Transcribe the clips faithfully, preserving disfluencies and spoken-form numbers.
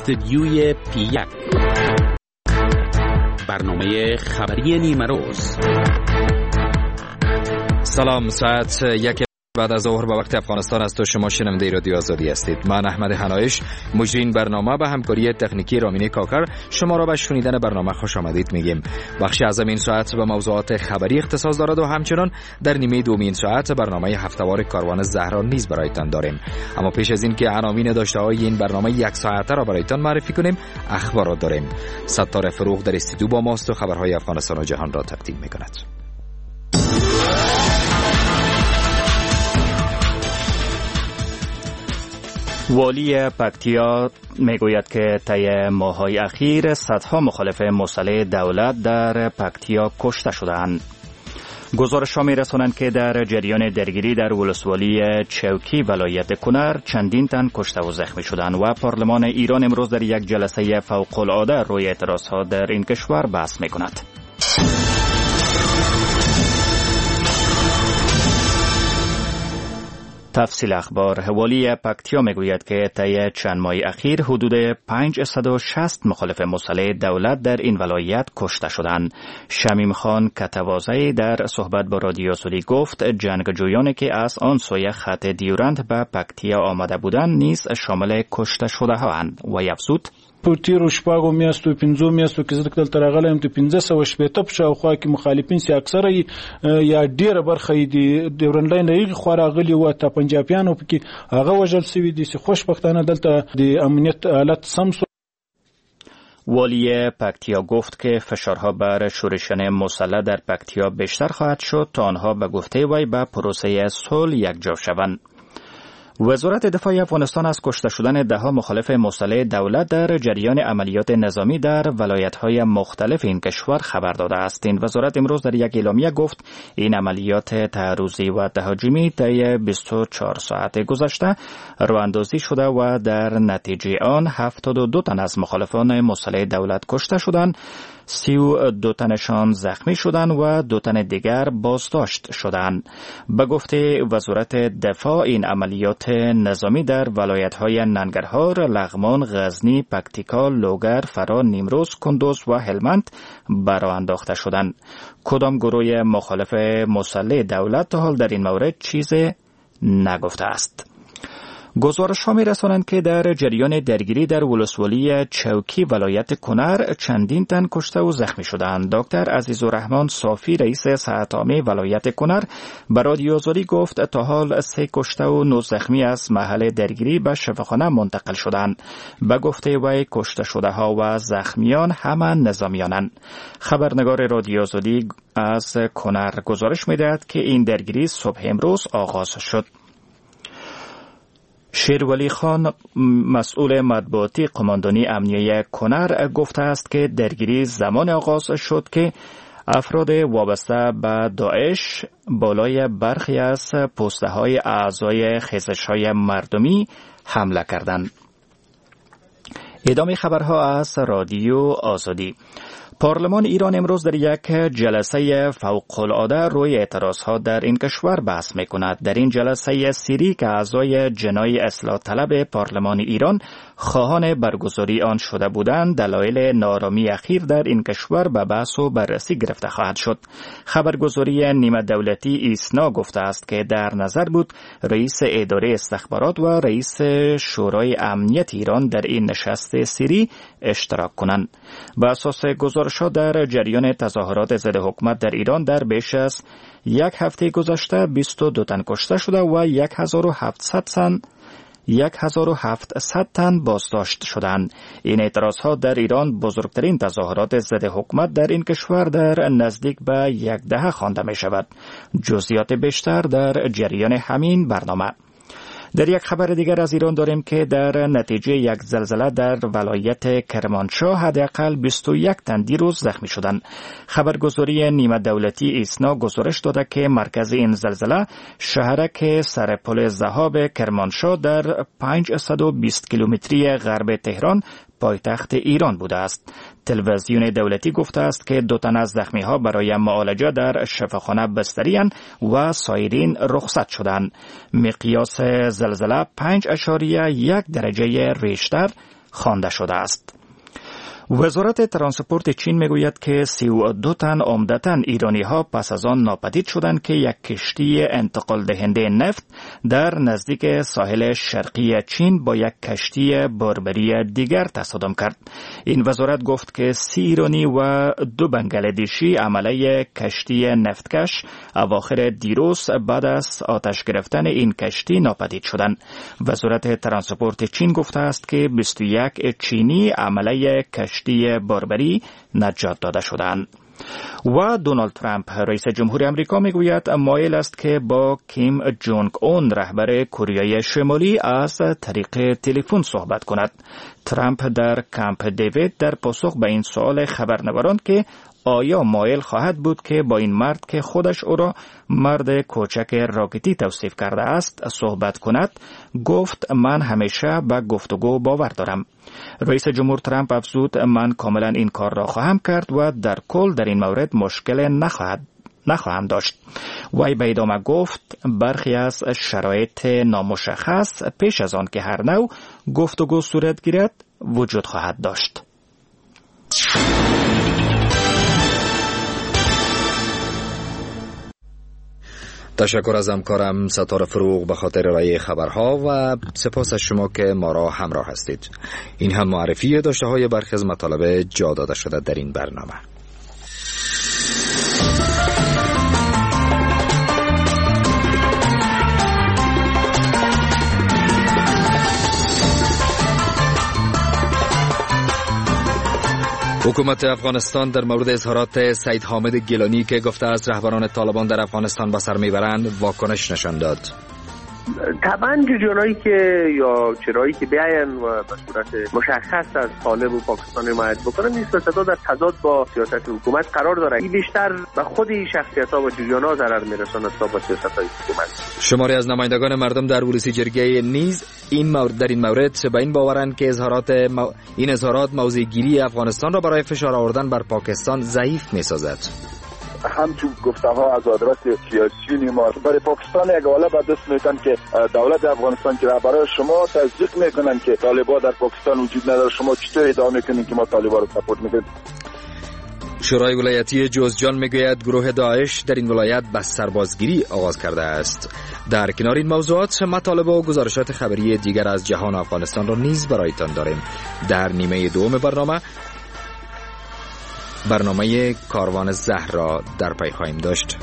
استودیوی پی یک، برنامه خبری نیمه روز. سلام، ساعت یک بعد از ظهر به وقت افغانستان است و شما شنونده رادیو آزادی هستید. من احمد حنایش، مجری برنامه به همکاری تکنیکی رامین کاکر، شما را به شنیدن برنامه خوش آمدید میگیم. بخش از این ساعت به موضوعات خبری اختصاص دارد و همچنان در نیمه دومین ساعت برنامه هفته‌وار کاروان زهرا نیز برایتان داریم. اما پیش از این که عناوین داشته‌های این برنامه یک ساعته را برایتان معرفی کنیم، اخبارات داریم. ستاره فروغ در استودیو با ماست و خبرهای افغانستان و جهان را تقدیم می‌کند. والی پکتیا میگوید که طی ماه‌های اخیر صدها مخالف مسلح دولت در پکتیا کشته شدند. گزارش‌ها می‌رسانند که در جریان درگیری در ولسوالی چوکی ولایت کنر چندین تن کشته و زخمی شدند و پارلمان ایران امروز در یک جلسه فوق‌العاده روی اعتراضها در این کشور بحث می‌کند. تفصیل اخبار. والی پکتیا میگوید که طی چند ماه اخیر حدود پانصد و شصت مخالف مسلح دولت در این ولایت کشته شدند. شمیم خان کتوازی در صحبت با رادیو آزادی گفت جنگجویانی که از آن سوی خط دیورند به پکتیا آمده بودند نیز شامل کشته شده هاند و افزود په تیرو شپږو میاشتو پنځو میاشتو کې زه دلته راغلی یم ته پنځه سوه شپېته په شاوخوا کې مخالفین چې اکثره یا ډېره برخه یې د ډیورنډ لاین له هغې خوا راغلي وو، حتی پنجابیانو پکې هغه وژل سوي دي چې خوشبختانه دلته د امنیت حالت سم سو. والی پکتیا گفت که فشارها بر شورشیان مسلح در پکتیا بیشتر خواهد شد تا آنها به گفته وی به پروسه صلح یکجا شوند. وزارت دفاع افغانستان از کشته شدن دهها مخالف مسلح دولت در جریان عملیات نظامی در ولایت‌های مختلف این کشور خبر داده است. این وزارت امروز در یک اعلامیه گفت این عملیات تعرضی و تهاجمی طی بیست و چهار ساعت گذشته راه‌اندازی شده و در نتیجه آن هفتاد و دو تن از مخالفان مسلح دولت کشته شدند، سی و دو تنشان زخمی شدند و دو تن دیگر بازداشت شدند. به گفته وزارت دفاع این عملیات نظامی در ولایت‌های ننگرهار، لغمان، غزنی، پکتیکا، لوگر، فرا، نیمروز، کندوز و هلمند برآ انداخته شدند. کدام گروه مخالف مسلح دولت تا حال در این مورد چیزی نگفته است. گزارش‌ها می‌رسانند که در جریان درگیری در ولسوالی چوکی ولایت کنر چندین تن کشته و زخمی شدند. دکتر عزیزالرحمن صافی رئیس صحت عامه ولایت کنر به رادیو آزادی گفت تا حال سه کشته و نه زخمی از محل درگیری به شفاخانه منتقل شدند. به گفته وی کشته شده ها و زخمیان همه نظامیانند. خبرنگار رادیو آزادی از کنر گزارش می‌دهد که این درگیری صبح امروز آغاز شد. شیرولی خان مسئول مطبوعاتی قماندانی امنیه کنر گفته است که درگیری زمان آغاز شد که افراد وابسته به داعش بالای برخی از پسته های اعضای خیزش های مردمی حمله کردند. ادامه خبرها از رادیو آزادی. پارلمان ایران امروز در یک جلسه فوق‌العاده روی اعتراضها در این کشور بحث می‌کند. در این جلسه سری که اعضای جناح اصلاح طلب پارلمان ایران خواهان برگزاری آن شده بودند، دلایل نارامی اخیر در این کشور به بحث و بررسی گرفته خواهد شد. خبرگزاری نیمه دولتی ایسنا گفته است که در نظر بود رئیس اداره استخبارات و رئیس شورای امنیت ایران در این نشست سری اشتراک کنند. به اساس گزارش‌ها در جریان تظاهرات ضد حکومت در ایران در بیش از یک هفته گذشته بیست و دو تن کشته شده و یک هزار و هفتصد تن یک هزار و هفتصد تن بازداشت شدند. این اعتراضها در ایران بزرگترین تظاهرات ضد حکومت در این کشور در نزدیک به یک دهه خوانده می شود. جزئیات بیشتر در جریان همین برنامه. در یک خبر دیگر از ایران داریم که در نتیجه یک زلزله در ولایت کرمانشاه حداقل بیست و یک تن دیروز زخمی شدند. خبرگزاری نیمه دولتی ایسنا گزارش داده که مرکز این زلزله شهرک سرپل ذهاب کرمانشاه در پانصد و بیست کیلومتری غرب تهران پایتخت ایران بوده است. تلویزیون دولتی گفته است که دو تن از زخمی‌ها برای معالجه در شفاخانه بستری‌اند و سایرین رخصت شدند. مقیاس زلزله پنج اشاریه یک درجه ریشتر خوانده شده است. وزارت ترانسپورت چین میگوید که سی و دو تن عمدتاً ایرانی ها پس از آن ناپدید شدند که یک کشتی انتقال دهنده نفت در نزدیک ساحل شرقی چین با یک کشتی بربری دیگر تصادم کرد. این وزارت گفت که سی ایرانی و دو بنگلادشی عمله کشتی نفتکش اواخر دیروز بعد از آتش گرفتن این کشتی ناپدید شدند. وزارت ترانسپورت چین گفته است که بیست و یک چینی عمله کشتی کشتی بربری نجات داده شدند. و دونالد ترامپ رئیس جمهور آمریکا میگوید مایل است که با کیم جونگ اون رهبر کره شمالی از طریق تلفن صحبت کند. ترامپ در کمپ دیوید در پاسخ به این سوال خبرنگاران که آیا مایل خواهد بود که با این مرد که خودش او را مرد کوچک راکتی توصیف کرده است صحبت کند، گفت من همیشه به گفتگو باور دارم. رئیس جمهور ترامپ افزود من کاملا این کار را خواهم کرد و در کل در این مورد مشکل نخواهد نخواهم داشت. وی به ادامه گفت برخی از شرایط نامشخص پیش از آن که هر نوع گفتگو صورت گیرد وجود خواهد داشت. تشکر از همکارم ستاره فروغ به خاطر ارائه خبرها و سپاس از شما که ما را همراه هستید. این هم معرفی داشته های برخی از مطالب جا داده شده در این برنامه. حکومت افغانستان در مورد اظهارات سید حامد گیلانی که گفته از رهبران طالبان در افغانستان به سر میبرند واکنش نشان داد. طبعا جریانایی که یا چرایی که بیاین و به صورت مشخص از طالب و پاکستان حمایت بکنن، این صدا در تضاد با سیاست حکومت قرار داره. این بیشتر به خود ها و جریان‌ها ضرر میرساند تا با سیاست‌های حکومت. شماری از نمایندگان مردم در ورودی جرگه نیز این مورد در این مورد به این باورند که اظهارات مو... این اظهارات موضع‌گیری افغانستان را برای فشار آوردن بر پاکستان ضعیف می‌سازد. همچون گفته ها از آدرس سیاسیون ما برای پاکستان یک حاله به دست میتن که دولت افغانستان که برای شما تصدیق میکنن که طالبان در پاکستان وجود نداره، شما چطور ادعا میکنین که ما طالبان رو سپورت میکنیم؟ شورای ولایتی جوزجان میگوید گروه داعش در این ولایت به سربازگیری آغاز کرده است. در کنار این موضوعات مطالب و گزارشات خبری دیگر از جهان افغانستان را نیز برایتان داریم. در نیمه دوم برنامه برنامه کاروان زهر را در پی خواهیم داشت.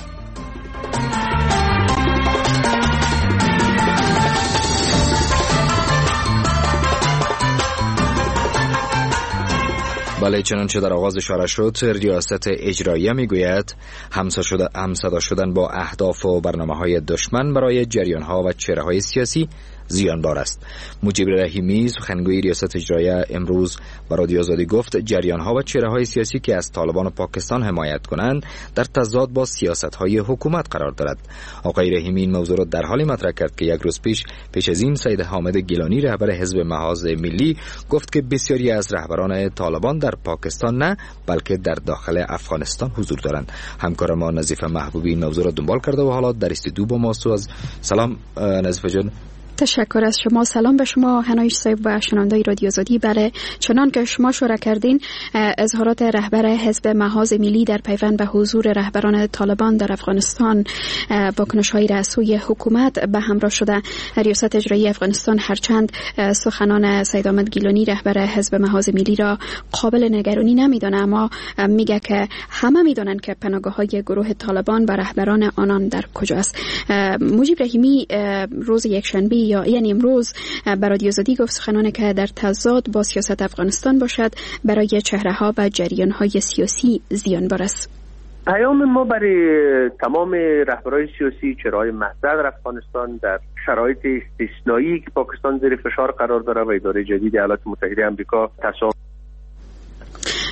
بله، چنانچه در آغاز اشاره شد، ریاست اجراییه میگوید همصدا شدن با اهداف و برنامه‌های دشمن برای جریان‌ها و چهره‌های سیاسی زیانبار است. مجیب رحیمی سخنگوی ریاست اجراییه امروز به رادیو آزادی گفت جریان‌ها و چهره‌های سیاسی که از طالبان و پاکستان حمایت کنند در تضاد با سیاست‌های حکومت قرار دارد. آقای رحیمی این موضوع را در حالی مطرح کرد که یک روز پیش پیش از این سید حامد گیلانی رهبر حزب محاذ ملی گفت که بسیاری از رهبران طالبان در پاکستان نه بلکه در داخل افغانستان حضور دارند. همکار ما نظیفه محبوبی این موضوع را دنبال کرده و حالا در استودیو با ماست. از سلام نظیفه جان. تشکر از شما. سلام به شما هنایش صاحب و شنوندگان رادیو آزادی. بله، چنان که شما اشاره کردین، اظهارات رهبر حزب محاذ ملی در پیوند به حضور رهبران طالبان در افغانستان واکنش‌های را از سوی حکومت به همراه شده. ریاست اجرایی افغانستان هرچند سخنان سید حامد گیلانی رهبر حزب محاذ ملی را قابل نگرانی نمیدانه، اما میگه که همه میدونن که پناهگاه‌های گروه طالبان و رهبران آنان در کجاست. مجیب رحیمی روز یکشنبه یا یعنی امروز برای رادیو آزادی گفت سخنانی که در تضاد با سیاست افغانستان باشد برای چهره‌ها و جریان‌های سیاسی زیانبار است. پیام ما برای تمام رهبران سیاسی چهره‌های محور در افغانستان در شرایط استثنایی که پاکستان زیر فشار قرار داره و اداره جدید ایالات متحده آمریکا تصامیم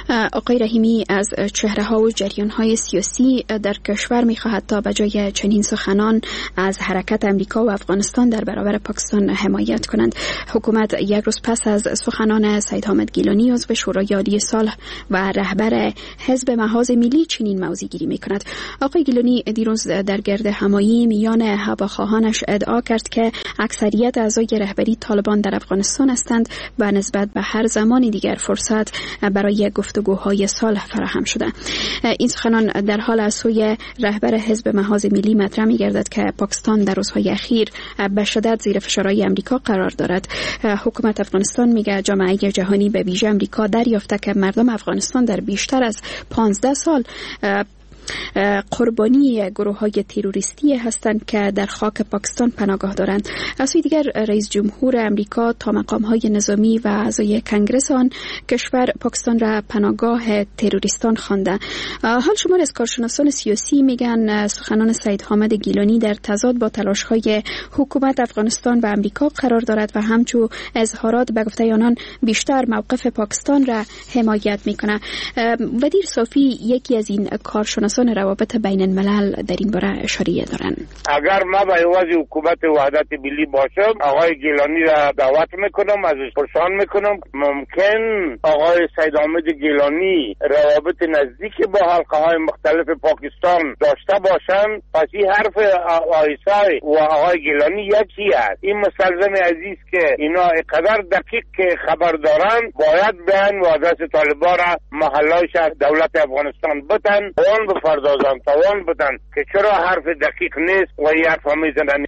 آقای رحیمی، از چهره ها و جریان های سیاسی در کشور می خواهد تا به جای چنین سخنان از حرکت امریکا و افغانستان در برابر پاکستان حمایت کنند. حکومت یک روز پس از سخنان سید حامد گیلانی عضو شورای عالی صلح و رهبر حزب محاذ ملی چنین موضع گیری می کند. آقای گیلانی دیروز در گرد همایی میان هواخواهانش ادعا کرد که اکثریت اعضای رهبری طالبان در افغانستان هستند و نسبت به هر زمان دیگر فرصت برای گفتگوهای صلح فراهم شده. این سخنان در حال از سوی رهبر حزب محاذ ملی مطرح می‌گردد که پاکستان در روزهای اخیر به شدت زیر فشارهای امریکا قرار دارد. حکومت افغانستان میگه جامعه جهانی به ویژه امریکا دریافته که مردم افغانستان در بیشتر از پانزده سال قربانی گروه های تروریستی هستند که در خاک پاکستان پناهگاه دارند. از سوی دیگر رئیس جمهور امریکا تا مقام های نظامی و اعضای کنگره آن کشور پاکستان را پناهگاه تروریستان خوانده. حال شمار از کارشناسان سیاسی میگن سخنان سید حامد گیلانی در تضاد با تلاش های حکومت افغانستان و امریکا قرار دارد و همچو اظهارات به گفته آنان بیشتر موقف پاکستان را حمایت میکنه. ودیر صافی یکی از این کارشناسان روابط بین الملل در این باره اشاره دارن. اگر ما به عوض حکومت وحدت ملی باشم، آقای گیلانی را دعوت میکنم، ازش پرسان میکنم ممکن آقای سید حامد گیلانی روابط نزدیک با حلقه های مختلف پاکستان داشته باشند؟ پس این حرف آیسای و آقای گیلانی یکی است. این مسلزم عزیز که اینا اقدر دقیق که خبر دارن باید بیان و دست طالبان را محلایش از دولت افغانستان بتن، اون بپردازن، توان بدن که چرا حرف دقیق نیست و این حرف میزنن.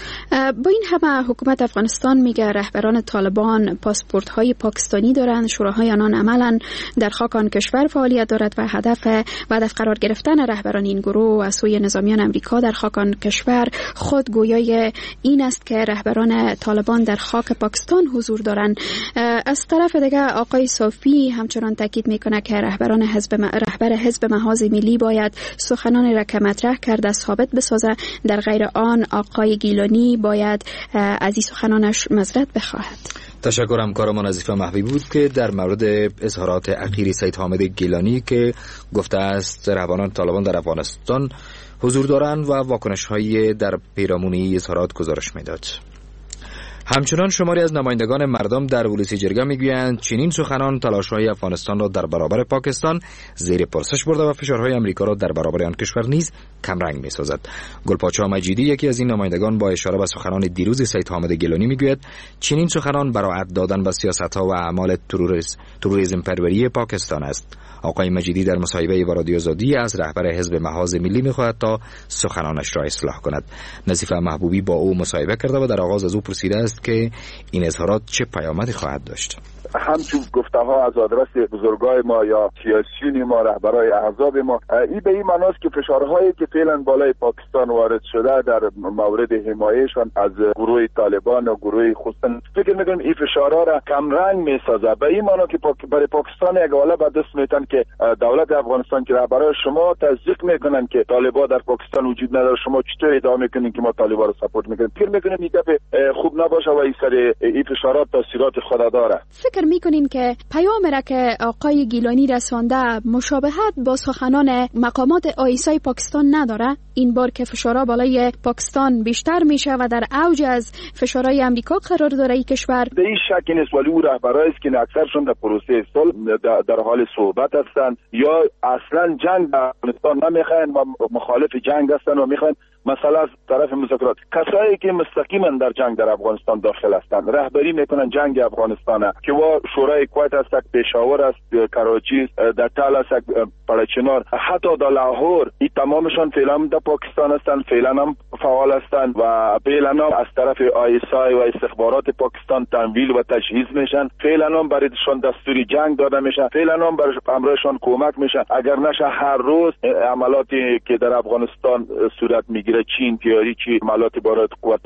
با این همه حکومت افغانستان میگه رهبران طالبان پاسپورت های پاکستانی دارند، شوراهای آنان عملا در خاک آن کشور فعالیت دارد و هدف و هدف قرار گرفتن رهبران این گروه از سوی نظامیان امریکا در خاک آن کشور خود گویای این است که رهبران طالبان در خاک پاکستان حضور دارند. از طرف دیگه آقای صافی همچنان تاکید میکنه که رهبران حزب م... رهبر حزب محاذ ملی باید سخنان را که مطرح کرده ثابت بسازه، در غیر آن آقای گیلانی باید از این سخنانش معذرت بخواهد. تشکرم. کارمان نظیفه محبی بود که در مورد اظهارات اخیری سید حامد گیلانی که گفته است رهبران طالبان در افغانستان حضور دارند و واکنش‌های در پیرامونی اظهارات گزارش میداد. همچنان شماری از نمایندگان مردم در ولسی جرگه میگویند چنین سخنان تلاش‌های افغانستان را در برابر پاکستان زیر پرسش برده و فشارهای امریکا را در برابر آن کشور نیز کمرنگ می‌سازد. گلپاچا مجیدی یکی از این نمایندگان با اشاره به سخنان دیروز سید حامد گیلانی میگوید چنین سخنان براعت دادن به سیاست‌ها و اعمال تروریسم پروری پاکستان است. آقای مجیدی در مصاحبه با رادیو آزادی از رهبر حزب محاذ ملی می‌خواهد تا سخنانش را اصلاح کند. نظیفه محبوبی با او مصاحبه کرده و در آغاز از او پرسیده است که این اظهارات چه پیامدی خواهد داشت. همچون گفته ها از آدرس بزرگای ما یا سیاسیون ما، رهبرای احزاب ما، این به این معناست که فشارهایی که فعلا بالای پاکستان وارد شده در مورد حمایهشان از گروه طالبان و گروه خصوصا فکر میکنم این فشارها را کمرنگ میسازه. به این معنی که پاک... برای پاکستان یک حاله به دست میتن که دولت افغانستان که رهبرای شما تصدیق میکنن که طالبان در پاکستان وجود نداره، شما چطور ادعا میکنین که ما طالبان رو سپورت میکنیم؟ فکر میکنم این دفعه خوب نباشه و این سر این فشارات تاثیرات خود داره. فکر میکنین که پیام را که آقای گیلانی رسانده مشابهت با سخنان مقامات آیسای پاکستان نداره؟ این بار که فشارها بالای پاکستان بیشتر میشه و در اوج از فشارهای امریکا قرار داره این کشور. به این شک نیست، ولی او رهبرایی است که اکثرشون در پروسه صلح در حال صحبت هستند یا اصلا جنگ در افغانستان نمیخواین و مخالف جنگ هستند و میخواین مثلا از طرف مذاکرات. کسایی که مستقیما در جنگ در افغانستان داخل هستند رهبری میکنن جنگ افغانستان که و شورای کویت است، پشاور است، کراچی در تال است، پرچنار، حتی در لاهور، این تمامشان فعلا در پاکستان هستند، فعلا هم فعال هستند و فعلا هم از طرف آیسای و استخبارات پاکستان تمویل و تجهیز میشن، فعلا هم برایشان دستوری جنگ داده میشه، فعلا هم برای امرشان کمک میشه. اگر نشه هر روز عملاتی که در افغانستان صورت میگیره، چین تیاری چی عملات بارد قوت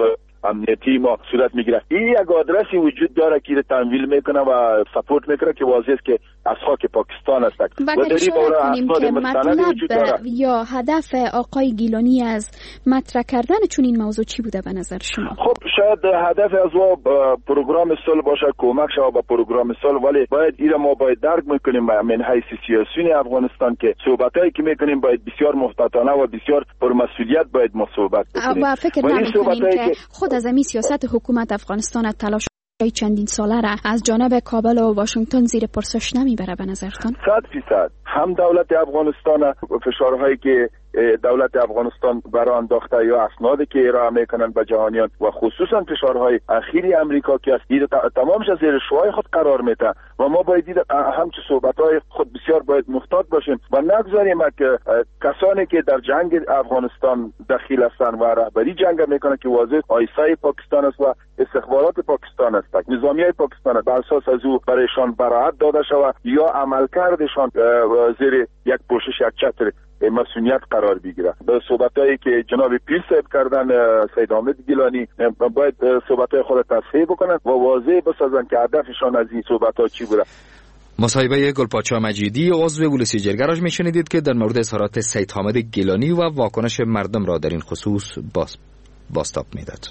امنیتی ما صورت میگیره. این یک آدرسی وجود داره که تمویل میکنه و سپورت میکنه که واضح است که از خاک پاکستان است و در این باره اسناد مستند وجود داره. یا هدف آقای گیلانی از مطرح کردن چون این موضوع چی بوده به نظر شما؟ خب شاید هدف از او پروگرام صلح باشه، کمک شود به پروگرام صلح، ولی باید ایره ما باید درک میکنیم من حیث سیاسیون افغانستان که صحبتایی که میکنیم باید بسیار محتاطانه و بسیار پرمسئولیت باید ما صحبت بکنیم. و فکر نمی‌کنین که خود از این سیاست حکومت افغانستان تلاش چندین ساله را از جانب کابل و واشنگتن زیر پرسش نمیبره به نظرتان؟ صد فیصد هم دولت افغانستان فشارهایی که دولت افغانستان برای انداخته یا اسنادی که ارائه میکنن به جهانیان و خصوصا فشارهای اخیری امریکا که است تمامش از زیر شوهای خود قرار میده و ما باید همچه صحبتهای خود بسیار باید محتاط باشیم و نگذاریم که کسانی که در جنگ افغانستان دخیل هستند و رهبری جنگ میکنن که واضح آیسای پاکستان است و استخبارات پاکستان است، نظامیای پاکستان است، بر اساس از او برایشان براعت داده شود یا عملکردشان زیر یک پوشش یک چتر مسئولیت قرار بگیره. به صحبتایی که جناب پیر صاحب کردن سید حامد گیلانی باید صحبتای خود تصحیح بکنن و واضح بسازن که هدفشان از این صحبت‌ها چی بوده. مصاحبه گلپاچا مجیدی عضو ولسی جرگه را میشنیدید که در مورد اظهارات سید حامد گیلانی و واکنش مردم را در این خصوص باز باستاب میداد.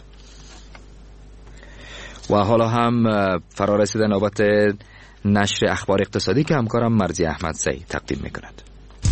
و حالا هم فرا رسیده نوبت نشر اخبار اقتصادی که همکارم مرزی احمدزی تقدیم میکند.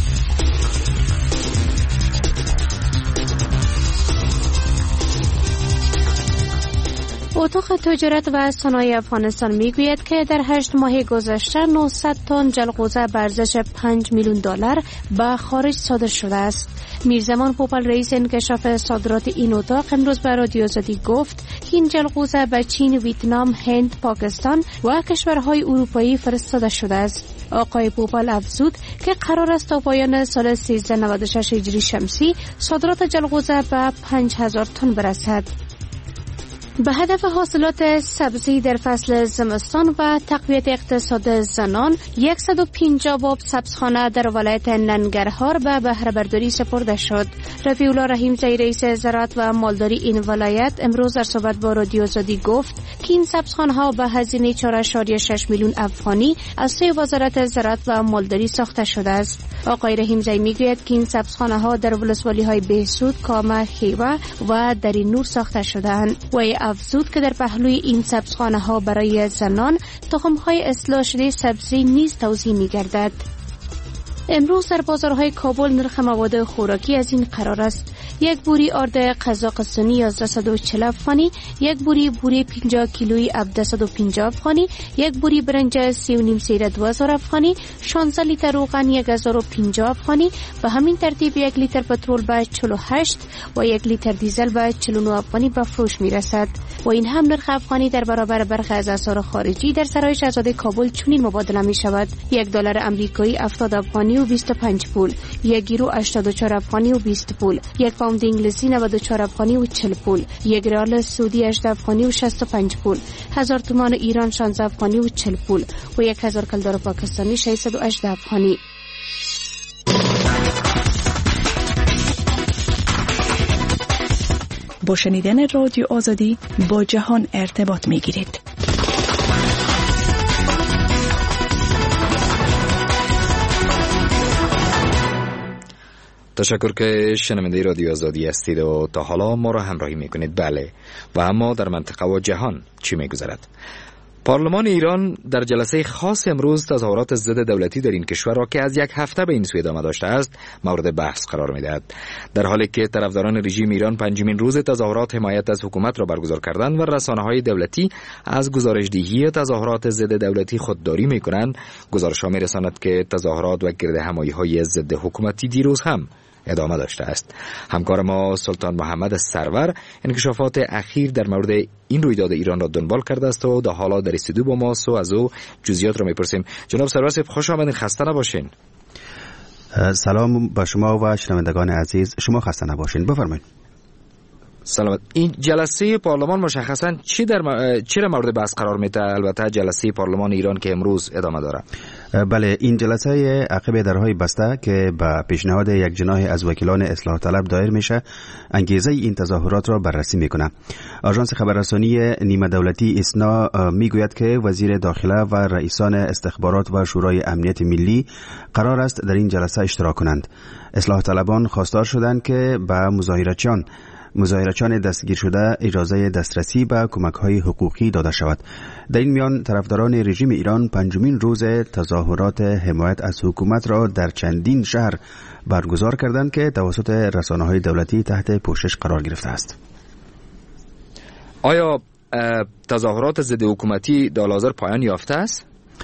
اتاق تجارت و صنایع افغانستان میگوید که در هشت ماه گذشته نهصد تن جلغوزه به ارزش پنج میلیون دلار به خارج صادر شده است. میرزمان پوپل رئیس انکشاف صادرات این اتاق امروز به رادیو آزادی گفت که این جلغوزه به چین، ویتنام، هند، پاکستان و کشورهای اروپایی فرستاده شده است. آقای پوپل افزود که قرار است تا پایان سال سیزده نود و شش هجری شمسی صادرات جلغوزه به پنج هزار تن برسد. به هدف حاصلات سبزی در فصل زمستان و تقویت اقتصاد زنان صد و پنجاه باب سبزخانه در ولایت ننگرهار به بهره برداری سپرده شد. رفیع الله رحیمزی رئیس زراعت و مالداری این ولایت امروز در صحبت با رادیو آزادی گفت که این سبزخانه ها به هزینه چهار ممیز شش میلیون افغانی از سوی وزارت زراعت و مالداری ساخته شده است. آقای رحیمزی میگوید که این سبزخانه ها در ولسوالی های بهسود، کامه، خیوه و درین نور ساخته شده‌اند. و افزود که در پهلوی این سبزخانه ها برای زنان تخم های اصلاح شده سبزی نیز توزیع می گردد. امروز در بازارهای کابل نرخ مواد خوراکی از این قرار است: یک بوری آرد قزاقستانی یازده و چهل افغانی، یک بوری بوری پنجاه کیلویی هفتصد و پنجاه افغانی، یک بوری برنج سی و نیم سیره دو هزار افغانی، شانزده لیتر روغن یک هزار و پنجاه افغانی، به همین ترتیب یک لیتر پترول به چهل و هشت و یک لیتر دیزل به چهل و نه افغانی به فروش می رسد. و این هم نرخ افغانی در برابر برخی از اسعار خارجی در سرای شاهزاده کابل چنین مبادله می شود: یک دلار امریکایی هفتاد افغانی و بیست و پنج پول، یک یورو هشتاد و چهار افغانی و بیست پول، یک پوند انگلیسی نود و چهار افغانی و چهل پول، یک ریال سعودی هجده افغانی و شصت و پنج پول، هزار تومان ایران شانزده افغانی و چهل پول و یک هزار کلدار پاکستانی ششصد و هجده افغانی. با شنیدن رادیو آزادی با جهان ارتباط می گیرید. تشکر که شنونده رادیو آزادی هستید و تا حالا ما را همراهی میکنید. بله، و اما در منطقه و جهان چی میگذرد؟ پارلمان ایران در جلسه خاص امروز تظاهرات ضد دولتی در این کشور را که از یک هفته به این سو ادامه داشته است مورد بحث قرار می‌دهد، در حالی که طرفداران رژیم ایران پنجمین روز تظاهرات حمایت از حکومت را برگزار کردند و رسانه‌های دولتی از گزارش‌دهی تظاهرات ضد دولتی خودداری می‌کنند. گزارش‌ها می‌رساند که تظاهرات و گردهمایی‌های ضد حکومتی دیروز هم ادامه داشته است. همکار ما سلطان محمد سرور انکشافات اخیر در مورد این رویداد ایران را دنبال کرده است و در حالا در استودیو با ماست و از او جزئیات را میپرسیم. جناب سرور صاحب خوش آمدین، خسته نباشین. سلام با شما و شنوندگان عزیز، شما خسته نباشین. بفرمایید. سلامت. این جلسه پارلمان مشخصا چی در م... چی را مورد بحث قرار میده؟ البته جلسه پارلمان ایران که امروز ادامه داره. بله، این جلسه عقب درهای بسته که به پیشنهاد یک جناح از وکیلان اصلاح طلب دایر میشه انگیزه این تظاهرات را بررسی میکنه. آژانس خبررسانی نیمه دولتی اسنا میگوید که وزیر داخله و رئیسان استخبارات و شورای امنیت ملی قرار است در این جلسه اشتراک کنند. اصلاح طلبان خواستار شدند که به مظاهرچیان مظاهرچیان دستگیر شده اجازه دسترسی به کمک‌های حقوقی داده شود. در این میان طرفداران رژیم ایران پنجمین روز تظاهرات حمایت از حکومت را در چندین شهر برگزار کردند که توسط رسانه‌های دولتی تحت پوشش قرار گرفته است. آیا تظاهرات ضد حکومتی در حال حاضر پایان یافته است؟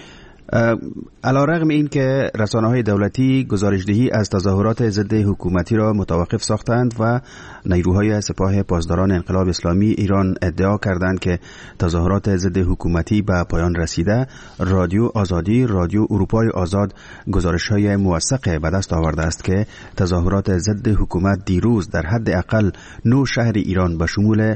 علیرغم این که رسانه‌های دولتی گزارشدهی از تظاهرات ضد حکومتی را متوقف ساختند و نیروهای سپاه پاسداران انقلاب اسلامی ایران ادعا کردند که تظاهرات ضد حکومتی به پایان رسیده، رادیو آزادی، رادیو اروپای آزاد گزارش‌های موثق به دست آورده است که تظاهرات ضد حکومت دیروز در حد اقل نه شهر ایران به شمول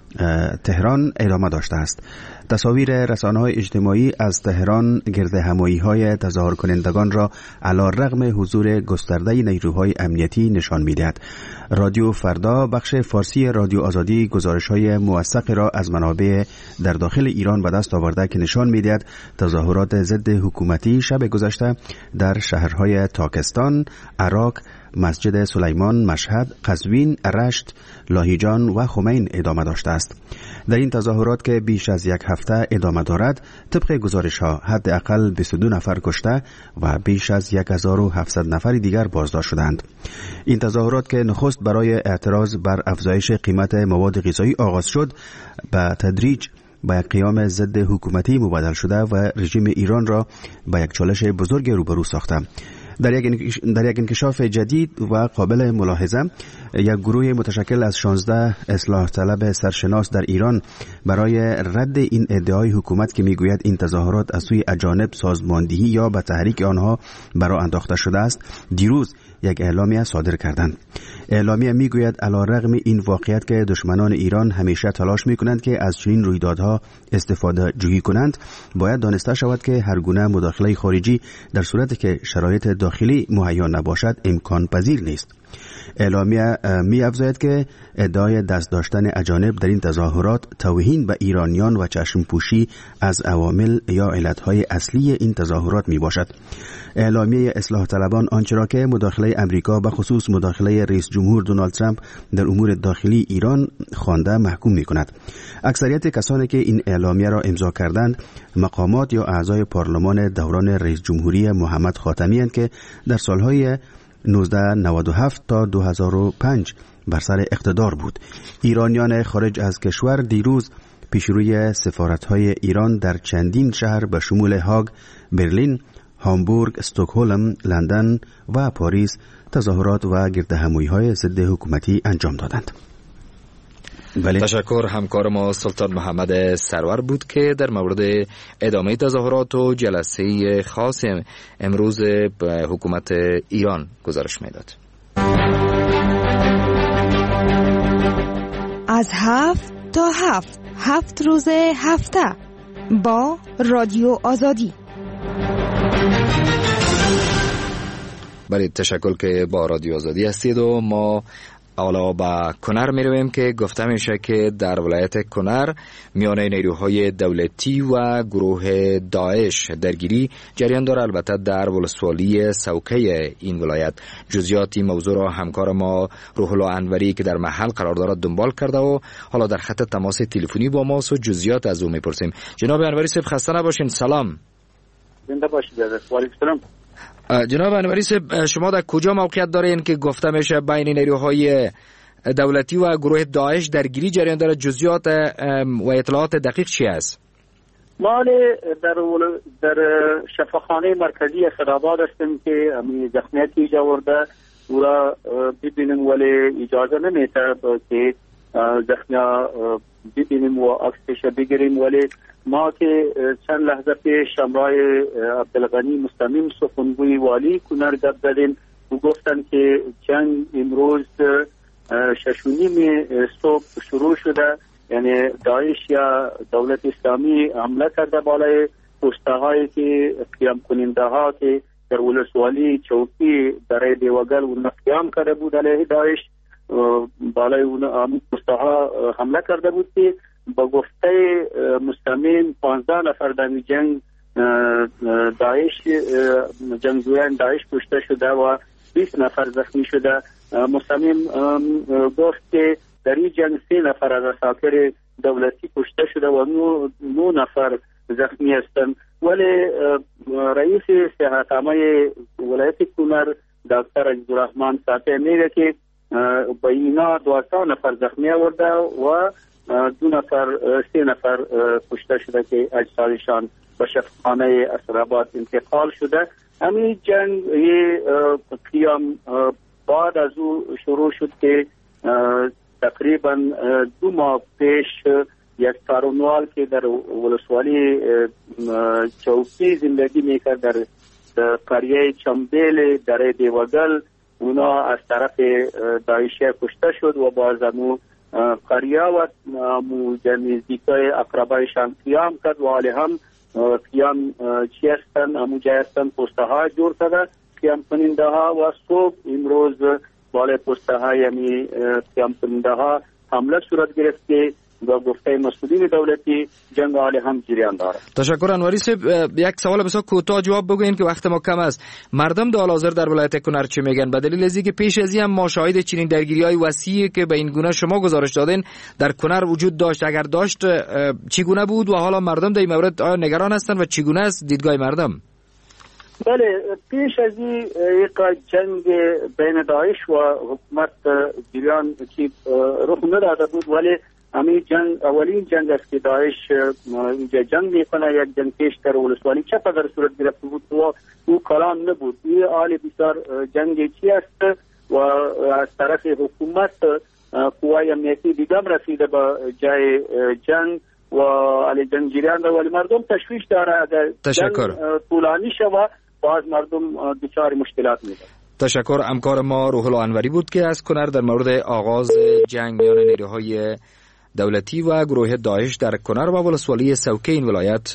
تهران ادامه داشته است. تصاویر رسانه‌های اجتماعی از تهران گرد همایی‌های تظاهر کنندگان را علی رغم حضور گسترده نیروهای امنیتی نشان می‌دهد. رادیو فردا بخش فارسی رادیو آزادی گزارش‌های موثق را از منابع در داخل ایران به دست آورده که نشان می‌دهد تظاهرات ضد حکومتی شب گذشته در شهرهای تاکستان، عراق، مسجد سلیمان، مشهد، قزوین، رشت، لاهیجان و خمین ادامه داشته است. در این تظاهرات که بیش از یک هفته ادامه دارد، طبق گزارش‌ها حداقل بیست و دو نفر کشته و بیش از هزار و هفتصد نفر دیگر بازداشت شدند. این تظاهرات که نخست برای اعتراض بر افزایش قیمت مواد غذایی آغاز شد، به تدریج با یک قیام ضد حکومتی مبادل شده و رژیم ایران را با یک چالش بزرگ روبرو ساخته. در یک در یک انکشاف جدید و قابل ملاحظه، یک گروه متشکل از شانزده اصلاح طلب سرشناس در ایران برای رد این ادعای حکومت که میگوید این تظاهرات از سوی اجانب سازماندهی یا به تحریک آنها برآ انداخته شده است، دیروز یک اعلامیه صادر کردند. اعلامیه میگوید علیرغم این واقعیت که دشمنان ایران همیشه تلاش میکنند که از چنین رویدادها استفاده جویی کنند، باید دانسته شود که هر گونه مداخله خارجی در صورتی که شرایط داخلی مهیا نباشد امکان پذیر نیست. اعلامیه می افزاید که ادعای دست داشتن اجانب در این تظاهرات توهین به ایرانیان و چشم پوشی از عوامل یا علتهای اصلی این تظاهرات می باشد. اعلامیه اصلاح طلبان آنچه را که مداخله امریکا به خصوص مداخله رئیس جمهور دونالد ترامپ در امور داخلی ایران خوانده محکوم می کند. اکثریت کسانی که این اعلامیه را امضا کردند مقامات یا اعضای پارلمان دوران رئیس جمهوری محمد خاتمی اند که در سالهای نوزده نود و هفت تا دو هزار و پنج بر سر اقتدار بود. ایرانیان خارج از کشور دیروز پیشروی سفارت‌های ایران در چندین شهر به شمول هاگ، برلین، هامبورگ، استکهلم، لندن و پاریس تظاهرات و گردهمایی‌های ضد حکومتی انجام دادند. بله. تشکر. همکار ما سلطان محمد سرور بود که در مورد ادامه تظاهرات و جلسه خاص امروز به حکومت ایران گزارش میداد. از هفت تا هفت هفت روز هفته با رادیو آزادی. بله، تشکر که با رادیو آزادی هستید و ما حالا با کنر می رویم که گفته میشه که در ولایت کنر میان نیروهای دولتی و گروه داعش درگیری جریان داره، البته در ولسوالی سوکه این ولایت. جزئیاتی موضوع را همکار ما روح الله انوری که در محل قرار دارد دنبال کرده و حالا در خط تماس تلفنی با ماست و جزئیات از او میپرسیم. جناب انوری صاحب خسته نباشین. سلام. زنده باشید. و علیکم السلام. جناب انوری صاحب، شما در کجا موقعیت دارین که گفته میشه بین نیروهای دولتی و گروه داعش درگیری جریان داره؟ جزئیات و اطلاعات دقیق چی است؟ ما در در شفاخانه مرکزی اسدآباد هستیم که امی زخمیتی جا ورده او را ببینیم، ولی اجازه نمیده که زخمیا ببینیم و عکسش بگیریم. ولی ما که چند لحظه پیش همراه عبدالغنی مستمیم سخنگوی والی کنر گپ زدیم و گفتن که جنگ امروز شش و نیم صبح شروع شده، یعنی داعش یا دولت اسلامی حمله کرده بالای پوسته هایی که قیام کننده ها که در ولسوالی چوکی در دیوگل اون قیام کرده بود علیه داعش بالای اون پوسته ها حمله کرده بود که با گفته مستمین پانزده نفر در جنگ داعش جنگجویان داعش کشته شده و بیست نفر زخمی شده. مستمین گفت که در این جنگ سه نفر از عساکر دولتی کشته شده و نو نفر زخمی هستند. ولی رئیس صحت عامه ولایت کنر دکتر عزیزالرحمن ساته میگه که با اینا دوازده نفر زخمی آورده و دو نفر سه نفر کشته شده که اجسادشان به شفاخانه اسدآباد انتقال شده. همین جنگ قیام بعد از او شروع شد که تقریبا دو ماه پیش یک تارونوال که در ولسوالی چوکی زندگی میکرد در قریه چمبیل در دیوگل، اونا از طرف داعشی کشته شد و باز امو قریه و نزدیکای اقربایشان قیام کرد و حالی هم قیام چی هستن امو جای هستن پسته ها جور کرده قیام کننده ها و صبح امروز بالای پسته های همی قیام کننده ها حمله صورت گرفت که با گفته مسئولین دولتی جنگ حالی هم جریان داره. تشکر انوری صاحب. یک سوال بسیار کوتاه جواب بگوین که وقت ما کم است. مردم در حال حاضر در ولایت کنر چه میگن؟ به دلیل از اینکه پیش از این هم ما شاهد چنین درگیری‌های وسیعی که به این گونه شما گزارش دادین در کنر وجود داشت، اگر داشت چگونه بود و حالا مردم در این مورد آیا نگران هستند و چگونه است دیدگاه مردم؟ بله، پیش از این یک جنگ بین داعش و حکومت جریان که رخ نداده بود، ولی همین جنگ اولین جنگ است که داعش اینجا جنگ میکنه. یک جنگ پیش در ولسوالی چه قدر صورت گرفته بود و او کلان نبود. این حال بسیار جنگی چی است و از طرف حکومت قوای امنیتی دیگم رسیده به جای جنگ و علی جنگ جریان داره، ولی مردم تشویش داره اگر جنگ طولانی شود باز مردم دچار مشکلات میشه. تشکر. همکار ما روح الله انوری بود که از کنر در مورد آغاز جنگ میان نیروهای دولتی و گروه داعش در کنر و ولسوالی سوکه این ولایت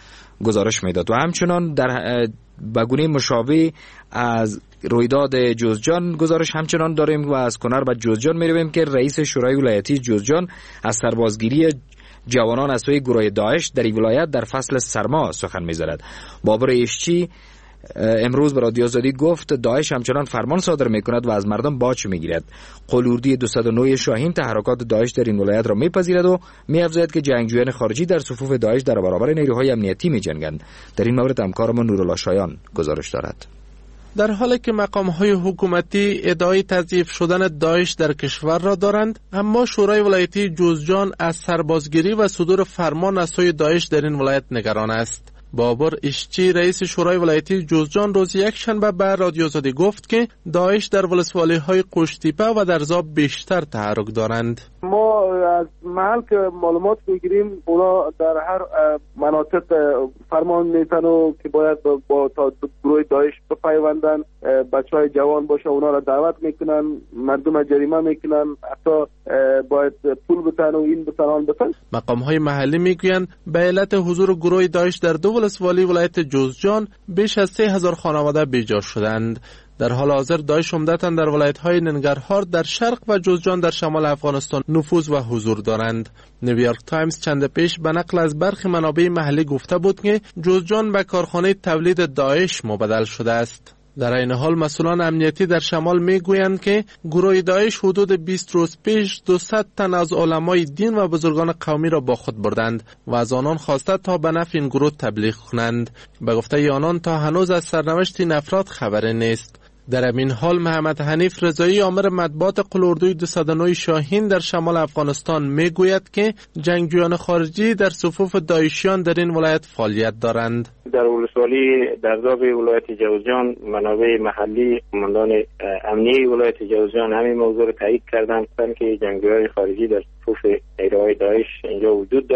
گزارش میداد. و همچنان در بگونه مشابه از رویداد جوزجان گزارش همچنان داریم و از کنر به جوزجان میرویم که رئیس شورای ولایتی جوزجان از سربازگیری جوانان از سوی گروه داعش در این ولایت در فصل سرما سخن می‌زند. بابر اشچی امروز به رادیو آزادی گفت داعش همچنان فرمان صادر میکند و از مردم باج میگیرد. قلوردی دویست و نه شاهین تحرکات داعش در این ولایت را میپذیرد و میافزاید که جنگجویان خارجی در صفوف داعش در برابر نیروهای امنیتی میجنگند. در این مورد همکارمان نورالله شایان گزارش دارد. در حالی که مقام‌های حکومتی ادعای تضعیف شدن داعش در کشور را دارند، اما شورای ولایتی جوزجان از سربازگیری و صدور فرمان از سوی داعش در این ولایت نگران است. بابر اشچی رئیس شورای ولایتی جوزجان روز یک شنبه به رادیو آزادی گفت که داعش در ولسوالی‌های قشتیپه و در زاب بیشتر تحرک دارند. ما از محل که معلومات میگیریم اونا در هر مناطق فرمان میتن و که باید با گروه داعش بپیوندن، بچهای جوان باشه اونا را دعوت میکنن، مردم جریمه میکنن، حتی باید پول بتن و این بتن آن بتن. مقام‌های محلی میگویند به علت حضور گروه داعش در دو ولسوالی ولایت جوزجان بیش از سه هزار خانواده بیجا شدند. در حال حاضر داعش عمدتاً در ولایت‌های ننگرهار در شرق و جوزجان در شمال افغانستان نفوذ و حضور دارند. نیویورک تایمز چند پیش به نقل از برخی منابع محلی گفته بود که جوزجان به کارخانه تولید داعش مبدل شده است. در این حال مسئولان امنیتی در شمال میگویند که گروه داعش حدود بیست روز پیش دویست تن از علمای دین و بزرگان قومی را با خود بردند و از آنان خواسته تا به نفع این گروه تبلیغ کنند. به گفته آنان تا هنوز از سرنوشت این افراد خبری نیست. در این حال محمد حنیف رضایی آمر مطبوعات قلوردوی دویست و نه شاهین در شمال افغانستان میگوید که جنگجویان خارجی در صفوف داعشیان در این ولایت فعالیت دارند. در ولسوالی در زاب ولایت جوزجان منابع محلی قماندان امنیه ولایت جوزجان همین موضوع را تایید کردند که جنگجویان خارجی در صفوف نیروهای داعش اینجا وجود دارد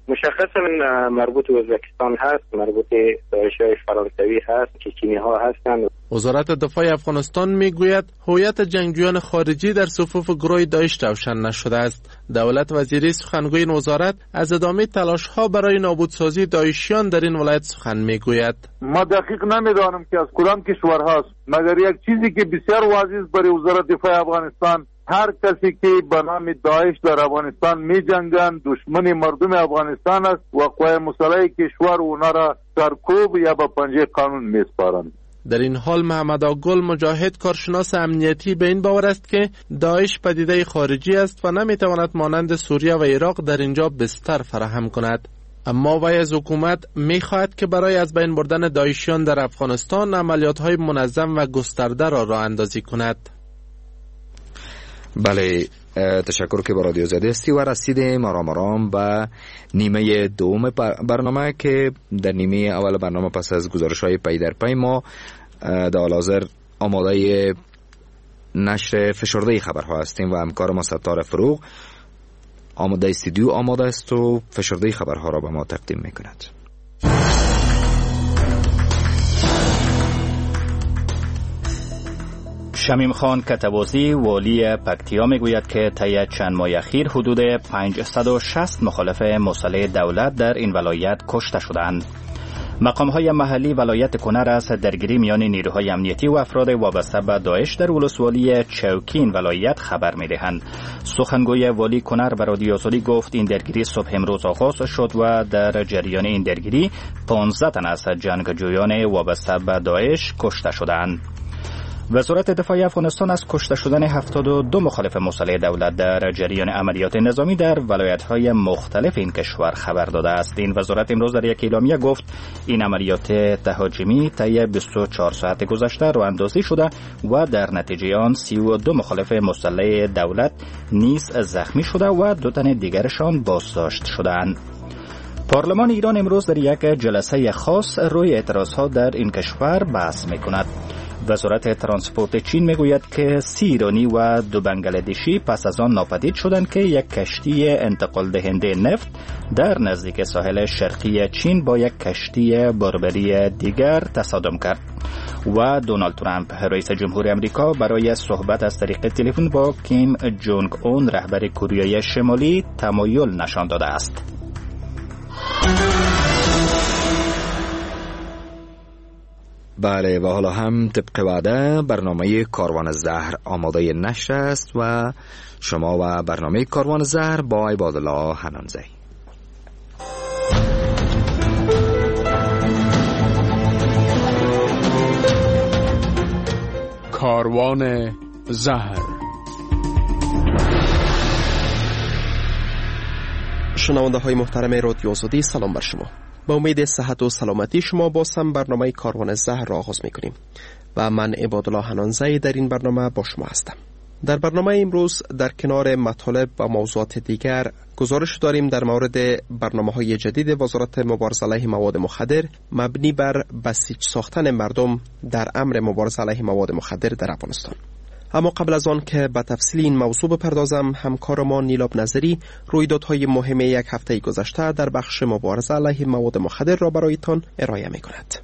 مشخصا مربوط به ازبکستان هست، مربوط به داعش‌های فرانسوی هست، چچنی ها هستند. وزارت دفاع افغانستان میگوید هویت جنگجویان خارجی در صفوف گروه داعش روشن نشده است. دولت وزیری سخنگوی این وزارت از ادامه تلاش‌ها برای نابودسازی داعشیان در این ولایت سخن میگوید. ما دقیق نمیدانم که از کدام کشور هست، مگر یک چیزی که بسیار واضح است برای وزارت دفاع افغانستان، هر کسی که به نام داعش در افغانستان می جنگند دشمن مردم افغانستان است و قوای مسلح کشور اونا را سرکوب یا به پنجه قانون می سپارند. در این حال محمد آگل مجاهد کارشناس امنیتی به این باور است که داعش پدیده خارجی است و نمیتواند مانند سوریه و عراق در اینجا بستر فراهم کند. اما وی از حکومت میخواهد که برای از بین بردن داعشیان در افغانستان عملیات‌های منظم و گسترده را راه اندازی کند. بله، تشکر که با رادیو آزادی هستی و رسیدیم مرام مرام به نیمه دوم برنامه که در نیمه اول برنامه پس از گزارش های پی در پی ما در حال حاضر آماده نشر فشرده خبرها هستیم و همکار ما ستار فروغ آماده استودیو آماده است و فشرده خبرها را به ما تقدیم میکند. شمیم خان کتبوسی والی پکتیا میگوید که طی چند ماه اخیر حدود پانصد و شصت مخالف مسلح دولت در این ولایت کشته شدند. مقام‌های محلی ولایت کنر از درگیری میان نیروهای امنیتی و افراد وابسته به داعش در ولسوالی چوکین ولایت خبر می‌دهند. سخنگوی والی کنر به رادیو آزادی گفت این درگیری صبح امروز آغاز شد و در جریان این درگیری پانزده تن از جنگجویان وابسته به داعش کشته شدند. وزارت دفاع افغانستان از کشته شدن هفتاد و دو مخالف مسلح دولت در جریان عملیات نظامی در ولایت‌های مختلف این کشور خبر داده است. این وزارت امروز در یک اعلامیه گفت این عملیات تهاجمی طی بیست و چهار ساعت گذشته راه اندازی شده و در نتیجه آن سی و دو مخالف مسلح دولت نیز زخمی شده و دو تن دیگرشان بازداشت شدند. پارلمان ایران امروز در یک جلسه خاص روی اعتراضها در این کشور بحث می‌کند. وزارت ترانسپورت چین میگوید که سی ایرانی و دو بنگلادشی پس از آن ناپدید شدند که یک کشتی انتقال دهنده نفت در نزدیک ساحل شرقی چین با یک کشتی بربری دیگر تصادم کرد. و دونالد ترامپ رئیس جمهور آمریکا برای صحبت از طریق تلفن با کیم جونگ اون رهبر کره شمالی تمایل نشان داده است. بله، و حالا هم طبق وعده برنامه کاروان زهر آماده نشر است و شما و برنامه کاروان زهر با عبادالله حنانزی. کاروان زهر. شنونده های محترم رادیو آزادی، سلام بر شما. با امید صحت و سلامتی شما بازم برنامه کاروان زهر را آغاز می‌کنیم و من عبادالله حنانزی در این برنامه با شما هستم. در برنامه امروز در کنار مطالب و موضوعات دیگر گزارش داریم در مورد برنامه‌های جدید وزارت مبارزه علیه مواد مخدر مبنی بر بسیج ساختن مردم در امر مبارزه علیه مواد مخدر در افغانستان. اما قبل از آن که به تفصیل این موضوع بپردازم، همکار ما نیلاب نظری رویدادهای مهم یک هفته گذشته در بخش مبارزه علیه مواد مخدر را برایتان ارائه می کند.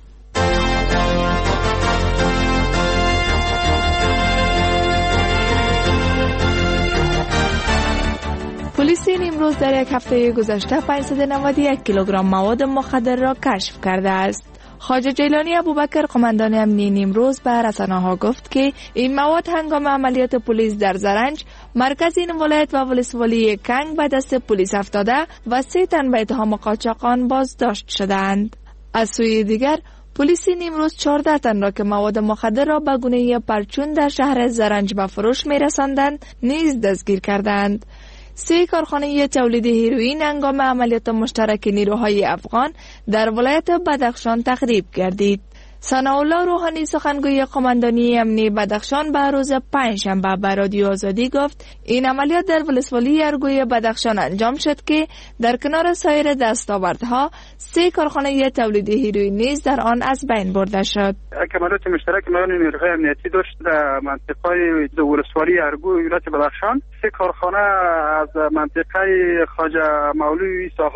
پلیس این امروز در یک هفته گذشته پانصد و نود و یک کیلوگرم مواد مخدر را کشف کرده است. خواجه جیلانی ابوبکر قماندان امنیه نیمروز به رسانه‌ها گفت که این مواد هنگام عملیات پلیس در زرنج مرکز این ولایت و ولسوالی کنگ به دست پلیس افتاده و سه تن به اتهام قاچاقان بازداشت شدند. از سوی دیگر پلیس نیمروز چهارده تن را که مواد مخدر را به گونه پرچون در شهر زرنج به فروش می‌رساندند نیز دستگیر کردند. سه کارخانه تولید هیروئین هنگام عملیات مشترک نیروهای افغان در ولایت بدخشان تخریب گردید. ثناءالله روحانی سخنگوی قماندانی امنیه بدخشان به روز پنجشنبه به رادیو آزادی گفت این عملیات در ولسوالی ارگوی بدخشان انجام شد که در کنار سایر دستاوردها سه کارخانه تولید هیروئین نیز در آن از بین برده شد. عملیات مشترک میان نیروهای امنیتی داشت در منطقه ولسوالی ارگوی ولایت بدخشان. سه کارخانه از منطقه خواجه مولوی عیسی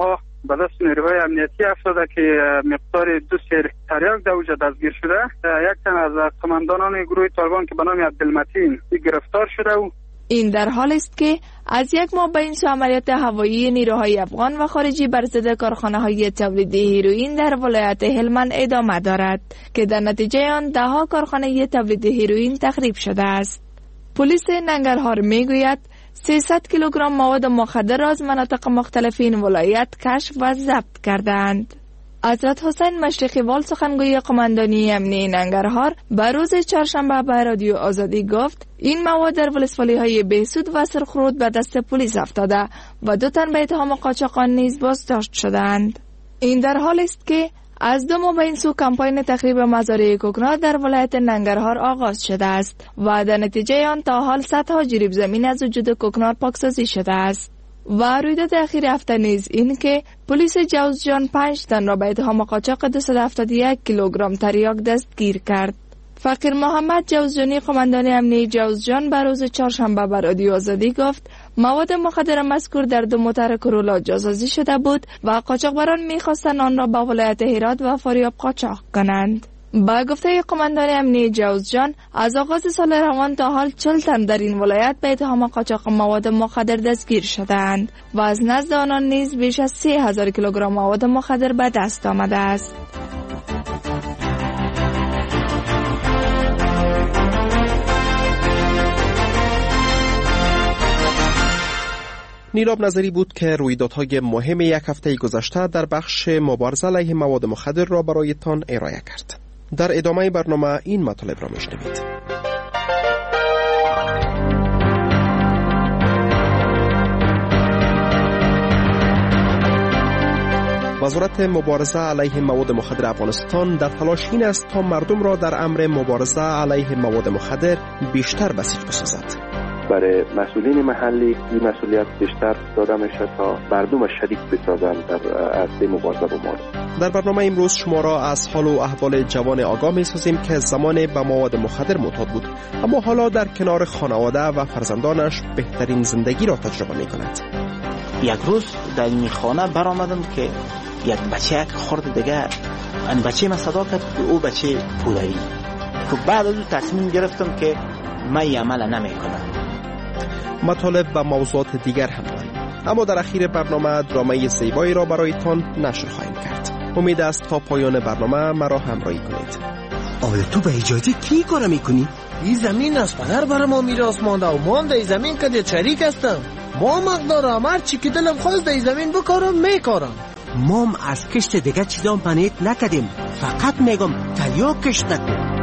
به دست نیروهای امنیتی افتاده که مقدار دو سیر تریاک در اوجا دستگیر شده. یک تن از قماندانان گروه طالبان که به نام عبدالمتین گرفتار شده و این در حال است که از یک ماه به این سو عملیات هوایی نیروهای افغان و خارجی بر ضد کارخانه‌های تولید هیروئین در ولایت هلمند ادامه دارد که در نتیجه آن ده ها کارخانه تولید هیروئین تخریب شده است. پلیس ننگرهار میگوید سیصد کیلوگرم مواد مخدر را از مناطق مختلف این ولایت کشف و ضبط کردند. حضرت حسین مشرقی وال سخنگوی قماندانی امنیتی ننگرهار به روز چهارشنبه به رادیو آزادی گفت این مواد در ولسوالی‌های بهسود و سرخرود به دست پلیس افتاده و دو تن به اتهام قاچاقان نیز بازداشت شدند. این در حال است که از دو ماه به این سو کمپاین تخریب مزارع کوکنار در ولایت ننگرهار آغاز شده است و در نتیجه آن تا حال صدها جریب زمین از وجود کوکنار پاکسازی شده است. و رویداد اخیر هفته نیز این که پلیس جوزجان پنج تن را به اتهام قاچاق دویست و هفتاد و یک کیلوگرم تریاک دستگیر کرد. فقیر محمد جوزجانی قماندان امنیتی جوزجان به روز چهارشنبه به رادیو آزادی گفت مواد مخدر مذکور در دو موتر کرولا جاسازی شده بود و قاچاقبران می‌خواستند آن را به ولایت هرات و فاریاب قاچاق کنند. با گفته قماندان امنیتی جوزجان از آغاز سال روان تا حال چهل تن در این ولایت به اتهام قاچاق مواد مخدر دستگیر شدند و از نزد آنان نیز بیش از سه هزار کیلوگرم مواد مخدر به دست آمده است. نیلاب نظری بود که رویدادهای مهم یک هفته گذشته در بخش مبارزه علیه مواد مخدر را برایتان ارائه کرد. در ادامه برنامه این مطالب را میشنوید. وزارت مبارزه علیه مواد مخدر افغانستان در تلاش این است تا مردم را در امر مبارزه علیه مواد مخدر بیشتر بسیج بسازد. برای مسئولین محلی این مسئولیت بیشتر داده میشه تا مردم شریک بسازند در عرصه مبارزه با مواد. در برنامه امروز شما را از حال و احوال جوان آگاه می سازیم که زمان به مواد مخدر معتاد بود اما حالا در کنار خانواده و فرزندانش بهترین زندگی را تجربه می کند. یک روز در این خانه برآمدم که یک بچه یک خورد دیگه ان بچه من صدا کرد که او بچه پولری. خب بعد از اون تصمیم گرفتم که من این عمل نمی کنم. مطالب و موضوعات دیگر هم داریم اما در اخیر برنامه درامه زیبایی را برایتان نشر خواهیم کرد. امید است تا پایان برنامه مرا همراهی کنید. آیا تو به اجازه کی کار میکنی؟ این زمین از پدر برای ما میراث مانده و من در این زمین که شریک هستم. ما مقدارم هر چی که دلم خواست در این زمین بکارم میکارم. مام از کشت دیگه چیزام پنیت نکدیم، فقط میگم تریاک کشت نکن.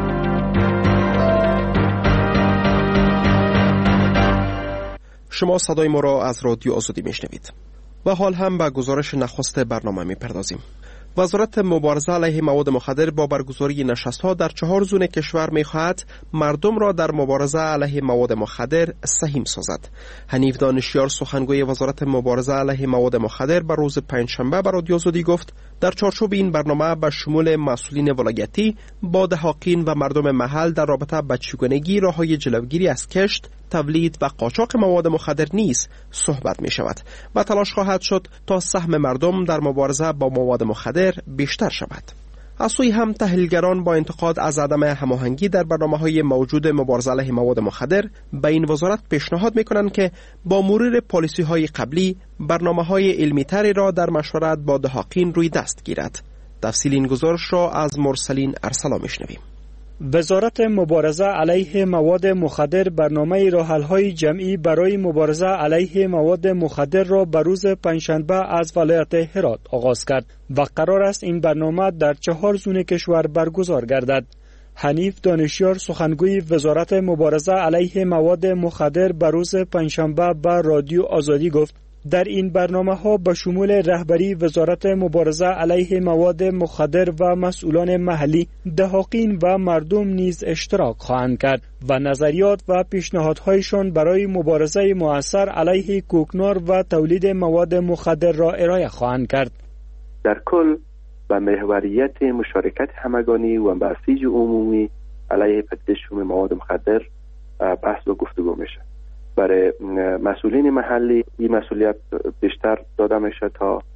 شما صدای ما را از رادیو آزادی میشنوید و حال هم به گزارش نخست برنامه میپردازیم. وزارت مبارزه علیه مواد مخدر با برگزاری نشست‌ها در چهار زون کشور می‌خواهد مردم را در مبارزه علیه مواد مخدر سهیم سازد. حنیف دانشیار سخنگوی وزارت مبارزه علیه مواد مخدر به روز پنجشنبه به رادیو آزادی گفت در چارچوب این برنامه به شمول مسئولین ولایتی با دهاقین و مردم محل در رابطه با چگونگی راه‌های جلوگیری از کشت، تولید و قاچاق مواد مخدر نیز صحبت می شود و تلاش خواهد شد تا سهم مردم در مبارزه با مواد مخدر بیشتر شود. از سوی هم تحلیلگران با انتقاد از عدم هماهنگی در برنامه‌های موجود مبارزه علیه مواد مخدر به این وزارت پیشنهاد می‌کنند که با مرور پالیسی‌های قبلی برنامه‌های علمی‌تری را در مشورت با دهاقین روی دست گیرد. تفصیل این گزارش را از مرسلین ارسلا می‌شنویم. وزارت مبارزه علیه مواد مخدر برنامه راه‌حل‌های جمعی برای مبارزه علیه مواد مخدر را به روز پنجشنبه از ولایت هرات آغاز کرد و قرار است این برنامه در چهار زون کشور برگزار گردد. حنیف دانشیار سخنگوی وزارت مبارزه علیه مواد مخدر به روز پنجشنبه به رادیو آزادی گفت در این برنامه ها به شمول رهبری وزارت مبارزه علیه مواد مخدر و مسئولان محلی، دهاقین و مردم نیز اشتراک خواهند کرد و نظریات و پیشنهادهایشان برای مبارزه مؤثر علیه کوکنار و تولید مواد مخدر را ارائه خواهند کرد. در کل به محوریت مشارکت همگانی و بسیج عمومی علیه پدیده شوم مواد مخدر بحث و گفتگو میشه. برای مسئولین محلی این مسئولیت بیشتر داده میشه تا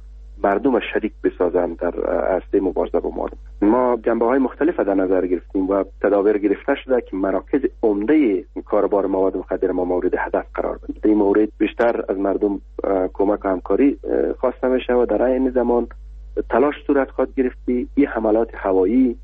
مردم شریک بسازند در عرصه مبارزه با مواد. ما جنبه های مختلف در نظر گرفتیم و تدابیر گرفته شده که مراکز عمده کاربار مواد مخدر ما مورد هدف قرار بگیرد. در این مورد بیشتر از مردم کمک و همکاری خواسته میشه و در این زمان تلاش صورت خواهد گرفتی این حملات هوایی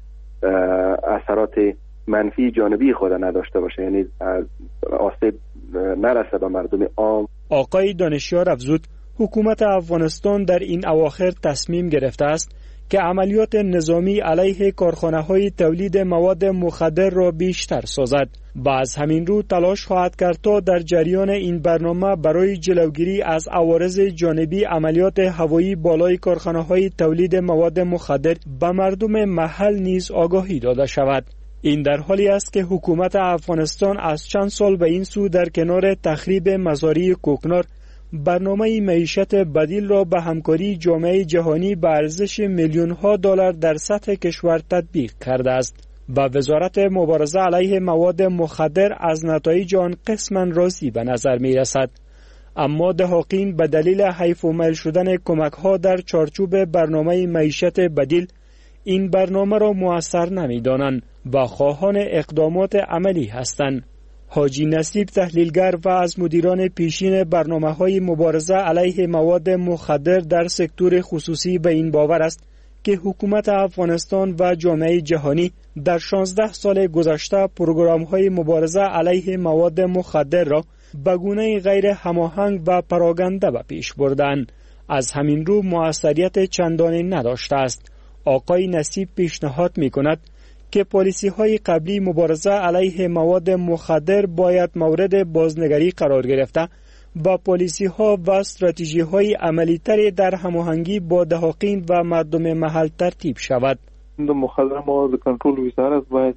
اثرات منفی جانبی خود نداشته باشه، یعنی آسیب نرسه به مردم عام. آقای دانشیار افزود حکومت افغانستان در این اواخر تصمیم گرفته است که عملیات نظامی علیه کارخانه‌های تولید مواد مخدر را بیشتر سازد و از همین رو تلاش خواهد کرد تا در جریان این برنامه برای جلوگیری از عوارض جانبی عملیات هوایی بالای کارخانه‌های تولید مواد مخدر به مردم محل نیز آگاهی داده شود. این در حالی است که حکومت افغانستان از چند سال به این سو در کنار تخریب مزارع کوکنار برنامه معیشت بدیل را به همکاری جامعه جهانی به ارزش میلیون ها دلار در سطح کشور تطبیق کرده است و وزارت مبارزه علیه مواد مخدر از نتایج آن قسما راضی به نظر می رسد. اما دهاقین به دلیل حیف و میل شدن کمک ها در چارچوب برنامه معیشت بدیل این برنامه را مؤثر نمی دانند و خواهان اقدامات عملی هستند. حاجی نصیب تحلیلگر و از مدیران پیشین برنامه‌های مبارزه علیه مواد مخدر در سکتور خصوصی به این باور است که حکومت افغانستان و جامعه جهانی در شانزده سال گذشته پروگرام‌های مبارزه علیه مواد مخدر را به گونه غیر هماهنگ و پراگنده به پیش بردند. از همین رو موثریت چندانی نداشته است. آقای نصیب پیشنهاد می‌کند که پالیسی های قبلی مبارزه علیه مواد مخدر باید مورد بازنگری قرار گرفته و پالیسی ها و استراتژی های عملی تری در هماهنگی با دهاقین و مردم محل ترتیب شود. مخدر مواد کنترل وزارت باید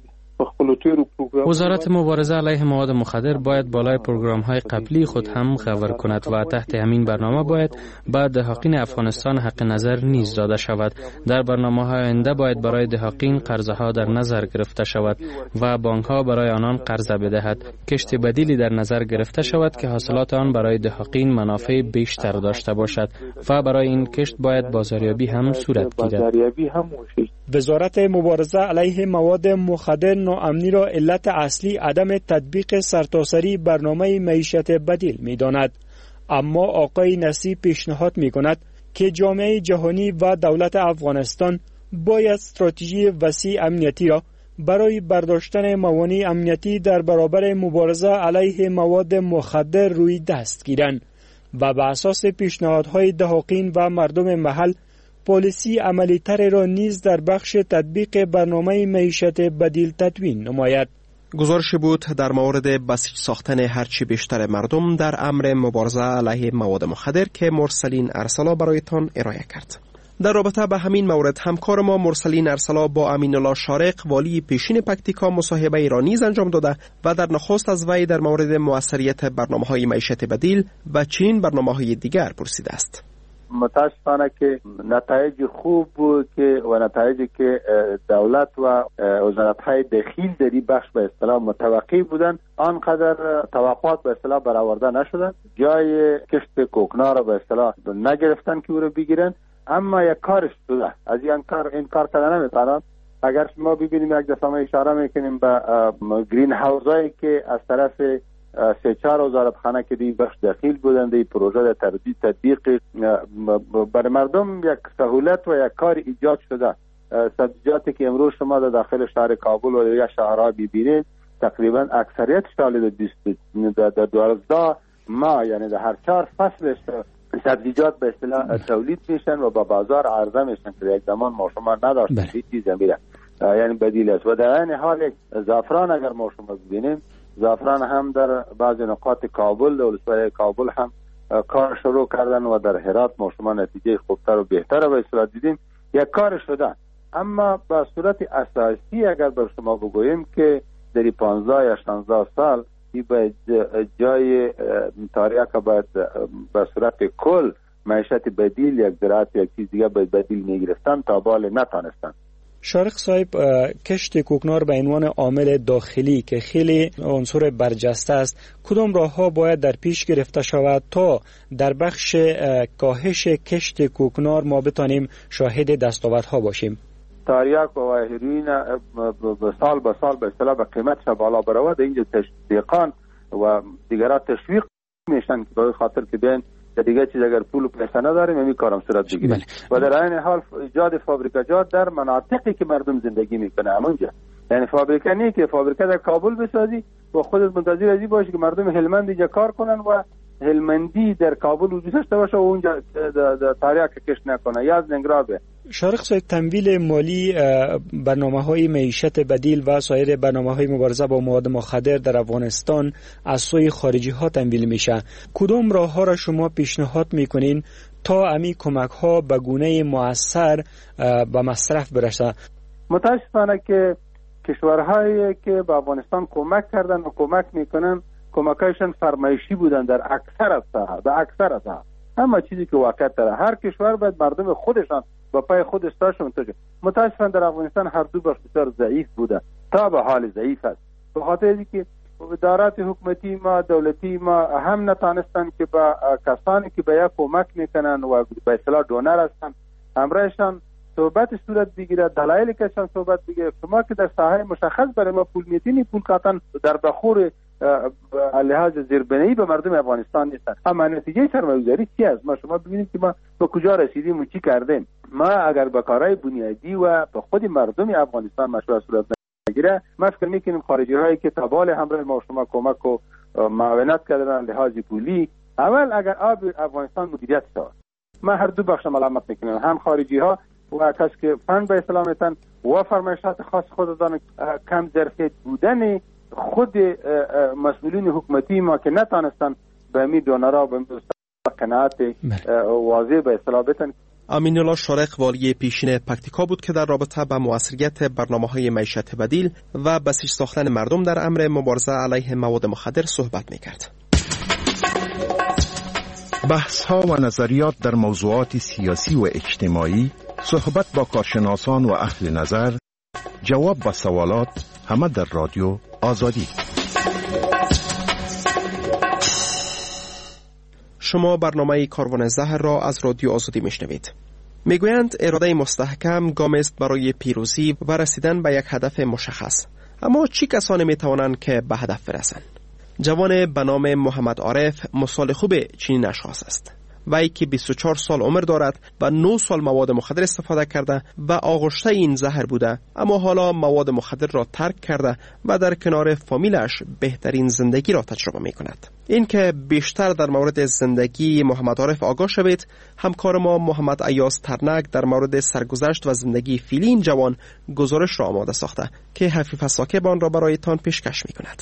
وزارت مبارزه علیه مواد مخدر باید بالای پروگرام های قبلی خود هم غور کند و تحت همین برنامه باید به دهاقین افغانستان حق نظر نیز داده شود. در برنامه های آینده باید برای دهاقین قرضه ها در نظر گرفته شود و بانک ها برای آنان قرضه بدهد. کشت بدیلی در نظر گرفته شود که حاصلات آن برای دهاقین منافع بیشتر داشته باشد و برای این کشت باید بازاریابی هم صورت گیرد. وزارت مبارزه علیه مواد مخدر ناامنی را علت اصلی عدم تطبیق سرتاسری برنامه معیشت بدیل می داند. اما آقای نصیب پیشنهاد می کند که جامعه جهانی و دولت افغانستان باید استراتژی وسیع امنیتی را برای برداشتن موانع امنیتی در برابر مبارزه علیه مواد مخدر روی دست گیرند و بر اساس پیشنهادهای دهاقین و مردم محل پالیسی عملی تر را نیز در بخش تطبیق برنامه معیشت بدیل تدوین نماید. گزارش بود در مورد بسیج ساختن هرچی بیشتر مردم در امر مبارزه علیه مواد مخدر که مرسلین ارسلا برایتان ارائه کرد. در رابطه به همین مورد همکار ما مرسلین ارسلا با امین الله شارق والی پیشین پکتیکا مصاحبه ایرانیز انجام داده و در نخست از وی در مورد موثریت برنامه‌های معیشت بدیل و چین برنامه‌های دیگر پرسیده است. متاسفانه که نتایج خوب که و نتایجی که دولت و وزارت‌های داخل در این بخش به اصطلاح متوقع بودند آنقدر توقعات به اصطلاح برآورده نشدند. جای کشت کوکنار را به اصطلاح نگرفتن که او را بگیرن، اما یک کارش شده. از این کار این کار کردن نمیتونن. اگر ما ببینیم یک دفعه ما اشاره میکنیم به گرین هاوزایی که از طرف سه چهار وزارتخانه که دی بخش داخل بودند این پروژه در تربیت تطبیق برای مردم یک سهولت و یک کار ایجاد شده. سبزیجاتی که امروز شما در داخل شهر کابل و یا شهرها ببینید تقریبا اکثریت شامل در دوازده ماه یعنی در هر چهار فصلش سبزیجات به اصطلاح تولید میشن و با بازار عرضه میشن که یک زمان ما شما نداشتیم هیچ چیز میره یعنی بدیل است. و در این حال زعفران اگر ما شما ببینیم زعفران هم در بعضی نقاط کابل و ولایت کابل هم کار شروع کردن و در هرات ما شما نتیجه خوبتر و بهتر و اصلاح دیدیم یک کار شده. اما به صورت اساسی اگر بر شما بگوییم که در پانزده یا شانزده سال به جای تاریخ باید به صورت کل معیشت بدیل یک زراعت یک چیز دیگه باید بدیل میگرفتن تا بال نتانستن. شارق صاحب، کشت کوکنار به عنوان عامل داخلی که خیلی عنصر برجسته است، کدام راه‌ها باید در پیش گرفته شود تا در بخش کاهش کشت کوکنار ما بتانیم شاهد دستاوردها باشیم؟ تریاک و هیروئین سال به سال به اصطلاح به قیمتش بالا برود، اینجا تشویقان و دیگرها تشویق میشن که به خاطر که بیان دیگه چیز اگر پول و پیسه نداریم همین کارم صورت بگیریم و در این حال ایجاد فابریکاجات در مناطقی که مردم زندگی میکنه همونجا، یعنی فابریکه نه که فابریکه در کابل بسازی و خودت منتظر ازی باشی که مردم هلمند اینجا کار کنن و هلمندی در کابل وجود داشته باشه و اونجا تریاک کش نکنه یا از ننگرابه. شارق صاحب، تمویل مالی برنامه‌های معیشت بدیل و سایر برنامه‌های مبارزه با مواد مخدر در افغانستان از سوی خارجی‌ها تمویل میشه. کدام راه‌ها را شما پیشنهاد میکنین تا امی کمک‌ها به گونه مؤثر به مصرف برسه؟ متاسفانه که کشورهایی که به افغانستان کمک کردن و کمک میکنن کمکایشان فرمایشی بودن در اکثر از ساحه، در اکثر از ساحه. اما چیزی که واقعیت داره، هر کشور باید مردم خودشان با پای خودش تاشون تاشه. متاسفانه در افغانستان هر دو بخش بسیار ضعیف بوده، تا به حال ضعیف است. به خاطر اینکه ادارات حکومتی ما، دولتی ما هم نتانستن که با کسانی که به یک کمک میکنن و به اصطلاح دونر هستن همراهشان صحبت صورت بگیره، دلایلی کهشان صحبت بگیره. شما که در ساحه مشخص برای ما پول میتینی، پول قطعا در بخور لحاظ زیربنایی به مردم افغانستان نیستن. اما نتیجه سرمایه‌گذاری چی است؟ ما شما ببینید که ما به کجا رسیدیم و چی کردیم. ما اگر به کارهای بنیادی و به خود مردم افغانستان مشروع صورت نگیره، ما فکر میکنیم خارجی هایی که تبال همراه ما شما کمک و معاونت کردن لحاظ پولی، اول اگر آب افغانستان مدیریت شود، ما هر دو بخش ملامت میکنیم، هم خارجی ها و کس که فن به اسلامتن و فرمایشات خاص خودشان کم ظرفیت بودن خود مسئولین حکومتی ما که نتانستن به امی دونرها به قناعت واضح به اصطلاح بتن. امین الله شارق، والی پیشین پکتیکا بود که در رابطه با موثریت برنامه‌های معیشت بدیل و بسیج ساختن مردم در امر مبارزه علیه مواد مخدر صحبت می‌کرد. بحث‌ها و نظریات در موضوعات سیاسی و اجتماعی، صحبت با کارشناسان و اهل نظر، جواب با سوالات، همه در رادیو آزادی. شما برنامه کاروان زهر را از رادیو آزادی میشنوید. میگویند اراده مستحکم گام است برای پیروزی و رسیدن به یک هدف مشخص. اما چی کسانی میتوانند که به هدف برسند؟ جوان به نام محمد عارف مثال خوب چنین اشخاص است. وی که بیست و چهار سال عمر دارد و نه سال مواد مخدر استفاده کرده و آغشته این زهر بوده، اما حالا مواد مخدر را ترک کرده و در کنار فامیلش بهترین زندگی را تجربه می کند. این که بیشتر در مورد زندگی محمد عارف آگاه شوید، همکار ما محمد ایاز ترنک در مورد سرگذشت و زندگی فعلی این جوان گزارش را آماده ساخته که حفیظ ساکب آن را برایتان پیشکش می کند.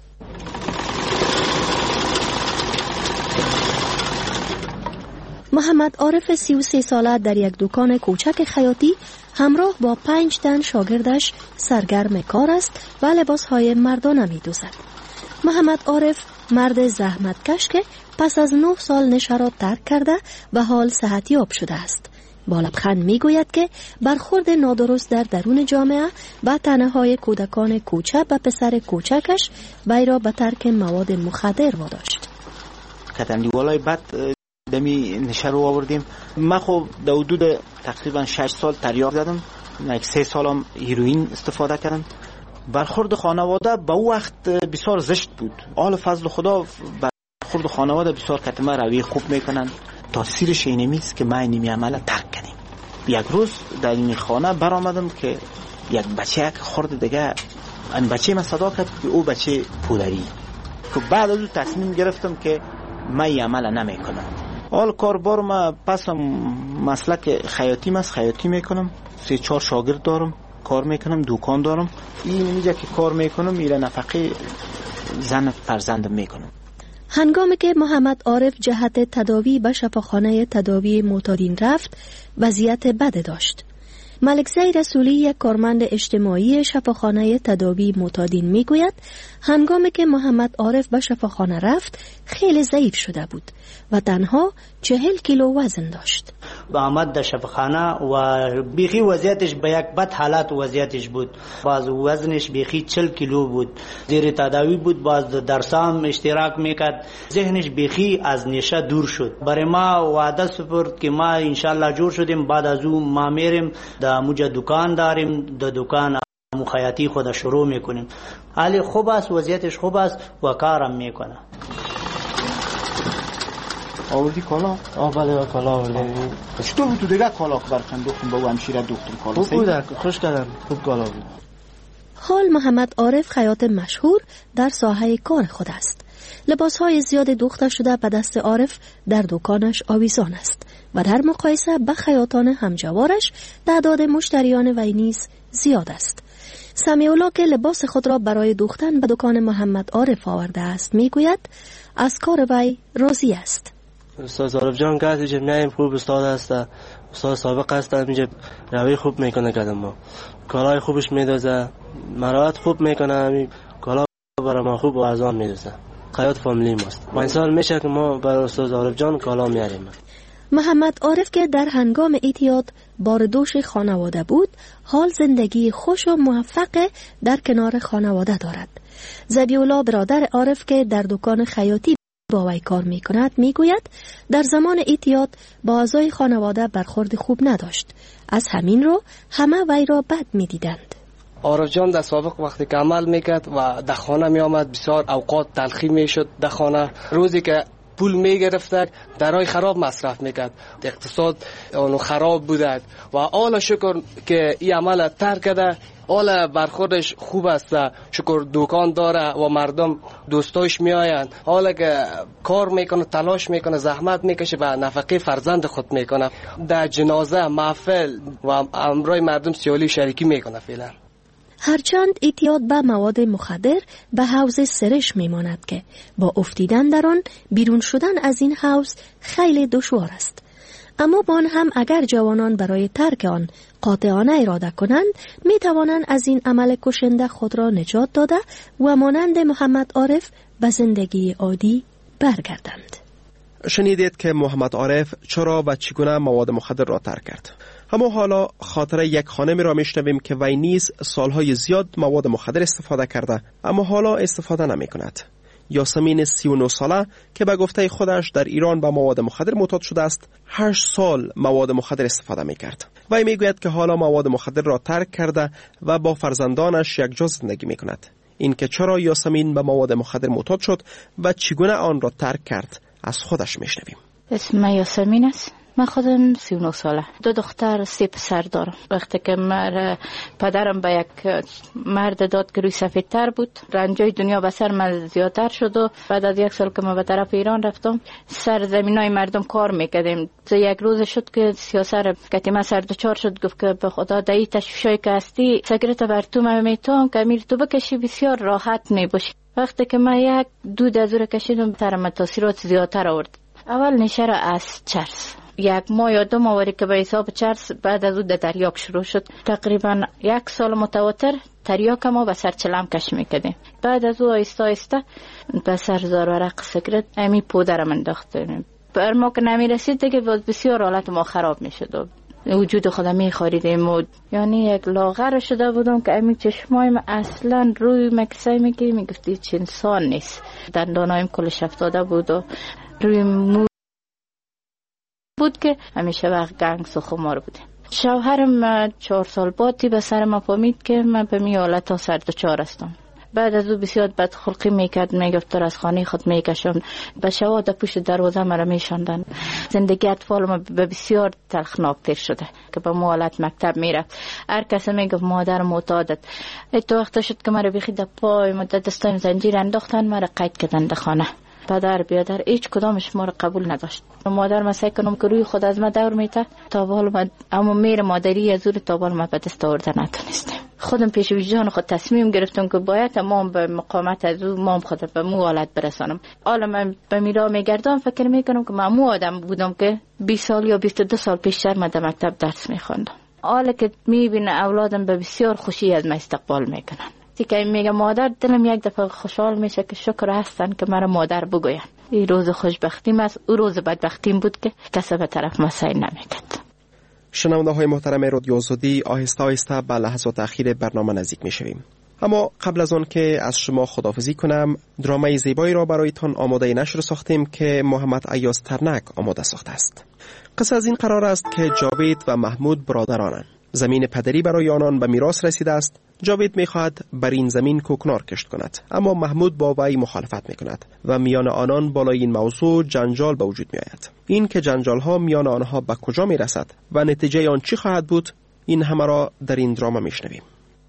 محمد عارف سی و سه ساله در یک دکان کوچک خیاطی همراه با پنج تن شاگردش سرگرم کار است و لباسهای مردانه می دوزد. محمد عارف مرد زحمتکش که پس از نه سال نشه را ترک کرده و حال صحتیاب شده است. با لبخند می گوید که برخورد نادرست در درون جامعه و طعنه‌های کودکان کوچک و پسر کوچکش وی را به ترک مواد مخدر واداشت. کتندیوالای بد دمی نشه رو آوردیم. من خب در حدود تقریبا شش سال تریاک زدم، یک سه سالم هیروئین استفاده کردم. برخورد خانواده به او وقت بسیار زشت بود. آل فضل خدا برخورد خانواده بسیار کتمه روی خوب میکنن. تاثیرش اینمی است که من نیمی عمل ترک کردیم. یک روز در این خانه برآمدم که یک بچه که خورد دیگه، این بچه من صدا کرد که او بچه پودری. که بعد از اون تصمیم گرفتم که من این عمل نمیکنم. حال کاربار ما پسم مسلک خیاطی است، خیاطی میکنم. سه چهار شاگرد دارم، کار میکنم، دکان دارم. این اینجا که کار میکنم ایره نفقه زن فرزندم میکنم. هنگامی که محمد عارف جهت تداوی به شفاخانه تداوی معتادین رفت، وضعیت بد داشت. ملکزی رسولی، یک کارمند اجتماعی شفاخانه تداوی معتادین میگوید هنگامی که محمد عارف به شفاخانه رفت خیلی ضعیف شده بود و تنها چهل کیلو وزن داشت. آمد در شفاخانه و بیخی وضعیتش به یک بد حالت وضعیتش بود. باز وزنش بیخی چل کیلو بود، زیر تداوی بود، باز درسام اشتراک میکرد، ذهنش بیخی از نشه دور شد. برای ما وعده سپرد که ما انشالله جور شدیم، بعد از اون ما میریم در موجه دکان داریم، در دکان مخیاطی خود شروع میکنیم. حالی خوب است، وضعیتش خوب است و کارم میکنه. آوردی کالا؟ آه بله کالا آوردی. چطور بود تو دیگه کالا که برکن دختم با همشیره دختم کالا؟ خوب بود، خوش کردم، خوب کالا بود. حال محمد عارف خیاط مشهور در ساحه کار خود است. لباسهای زیاد دوخته شده به دست عارف در دکانش آویزان است و در مقایسه به خیاطان همجوارش تعداد مشتریان وی نیز زیاد است. سمیع‌الله که لباس خود را برای دوختن به دکان محمد عارف آورده است میگوید از کار وی راضی است. استاد عارف جان کسی جمعیم خوب استاد است، استاد سابق است، اینجا روی خوب میکنه کدام ما کالای خوبش میدازه، مراعات خوب میکنه، همین کالا برای ما خوب و ارزان میدازه. خیاط فامیلی ماست. ما انسان میشه که ما برای استاد عارف جان کالا میاریم. محمد عارف که در هنگام اعتیاد باردوش خانواده بود، حال زندگی خوش و موفق در کنار خانواده دارد. ذبیح‌الله برادر عارف که در دکان خیاطی با وی کار می کند می گوید در زمان اعتیاد با اعضای خانواده برخورد خوب نداشت. از همین رو همه وی را بد می دیدند. عارف جان در سابق وقتی که عمل میکرد و در خانه می آمد بسیار اوقات تلخی می شد. در خانه روزی که پول می گرفت درای خراب مصرف میکرد، اقتصاد اونو خراب بودد و حالا شکر که این عمل ترک کرده، حالا برخوردش خوب است، شکر دکان داره و مردم دوستاش میآیند، حالا که کار میکنه، تلاش میکنه، زحمت میکشه و نفقه فرزند خود میکنه، در جنازه، محفل و امرای مردم سیالی شریکی میکنه. فعلا هرچند اعتیاد به مواد مخدر به حوض سرش میماند که با افتیدن در آن بیرون شدن از این حوض خیلی دشوار است، اما با آن هم اگر جوانان برای ترک آن قاطعانه اراده کنند می توانند از این عمل کشنده خود را نجات داده و مانند محمد عارف به زندگی عادی برگردند. شنیدید که محمد عارف چرا و چگونه مواد مخدر را ترک کرد. اما حالا خاطره یک خانمی را میشنویم که وی نیز سالهای زیاد مواد مخدر استفاده کرده اما حالا استفاده نمی کند. یاسمین سی و نه ساله که به گفته خودش در ایران به مواد مخدر معتاد شده است، هشت سال مواد مخدر استفاده می کرد. وی می گوید که حالا مواد مخدر را ترک کرده و با فرزندانش یک جا زندگی می کند. این که چرا یاسمین به مواد مخدر معتاد شد و چگونه آن را ترک کرد از خودش می شنویم. اسم من یاسمین است. من خودم سی و نه ساله، دو دختر، سه پسر دارم. وقتی که من پدرم به یک مرد داد که روی سفیدتر بود، رنجای دنیا به سر من زیادتر شد و بعد از یک سال که من به طرف ایران رفتم، سر زمینای مردم کار میکردیم. یک روز شد که سیاسر کتیمه سر دچار شد، گفت که به خدا دایی تشویشای که هستی سگرت بر تو من میتونم که امیر تو بکشی بسیار راحت میباشی. وقتی که من یک دود از رو کشیدم ترم تاثیرات زیادتر آورد. اول نشه را از چرس، یک ماه یا دو ماه که به حساب چرس، بعد از او در تریاک شروع شد. تقریبا یک سال متواتر تریاک ما به سر چلم کش میکردیم. بعد از او آیسته آیسته به سر زار ورق سگرت امی پودر من انداختیم. بر ما که نمی رسید دیگه بسیار حالت ما خراب میشد. وجود خودم میخوریدیم و یعنی یک لاغر شده بودم که امی چشمای من اصلا روی مکسای میگی میگفتی چه انسان نیست. دندانایم کلش افتاده بود و روی مو بود که همیشه وقت گنگس و خمار بوده. شوهرم چهار سال بعدی به سر ما فهمید که من به می حالت ها سر دچار هستم. بعد از او بسیار بدخلقی میکرد، میگفت از خانه خود میکشم، به شوا در پشت دروازه مرا میشاندن. زندگی اطفال ما به بسیار تلخناک شده که به ما حالت مکتب میرفت. هر کسی میگفت مادر معتادت. تو وقت شد که مرا بخی در پای مدت دستایم زنجیر انداختن، مرا قید کردن در خانه. پدر بیادر هیچ کدامش ما رو قبول نداشت. مادر من سعی کنم که روی خود از ما دور میته تا حال ما اما میر مادری از او تا حال ما به دست آورده نتونستم. خودم پیش وجدان خود تصمیم گرفتم که باید ما به مقامت از او ما خود به مو حالت برسانم. حالا من به میرا میگردم فکر میکنم که من مو آدم بودم که بیست سال یا بیست و دو سال پیشتر من در مکتب درس میخوندم. حالا که میبینه اولادم به بسیار خوشی از ما استقبال میکنن. که میگه مادر، دلم یک دفعه خوشحال میشه که شکر هستن که مرا مادر بگوین. این روز خوشبختیم است، او روز بدبختیم بود که کسی به طرف ما سعی نمیکرد. شنونده های محترم رادیو آزادی، آهسته آهسته به لحظات اخیر برنامه نزدیک می شویم. اما قبل از آن که از شما خداحافظی کنم، درامای زیبایی را برایتان آماده نشر ساختیم که محمد ایاز ترنک آماده ساخته است. قصه از این قرار است که جاوید و محمود برادرانند. زمین پدری برای آنان به میراث رسیده است. جاوید می‌خواهد بر این زمین کوکنار کشت کند، اما محمود با وی مخالفت می‌کند و میان آنان بالای این موضوع جنجال به وجود می‌آید. این که جنجال‌ها میان آنها به کجا می‌رسد و نتیجه آن چی خواهد بود، این همه را در این دراما می‌شنویم.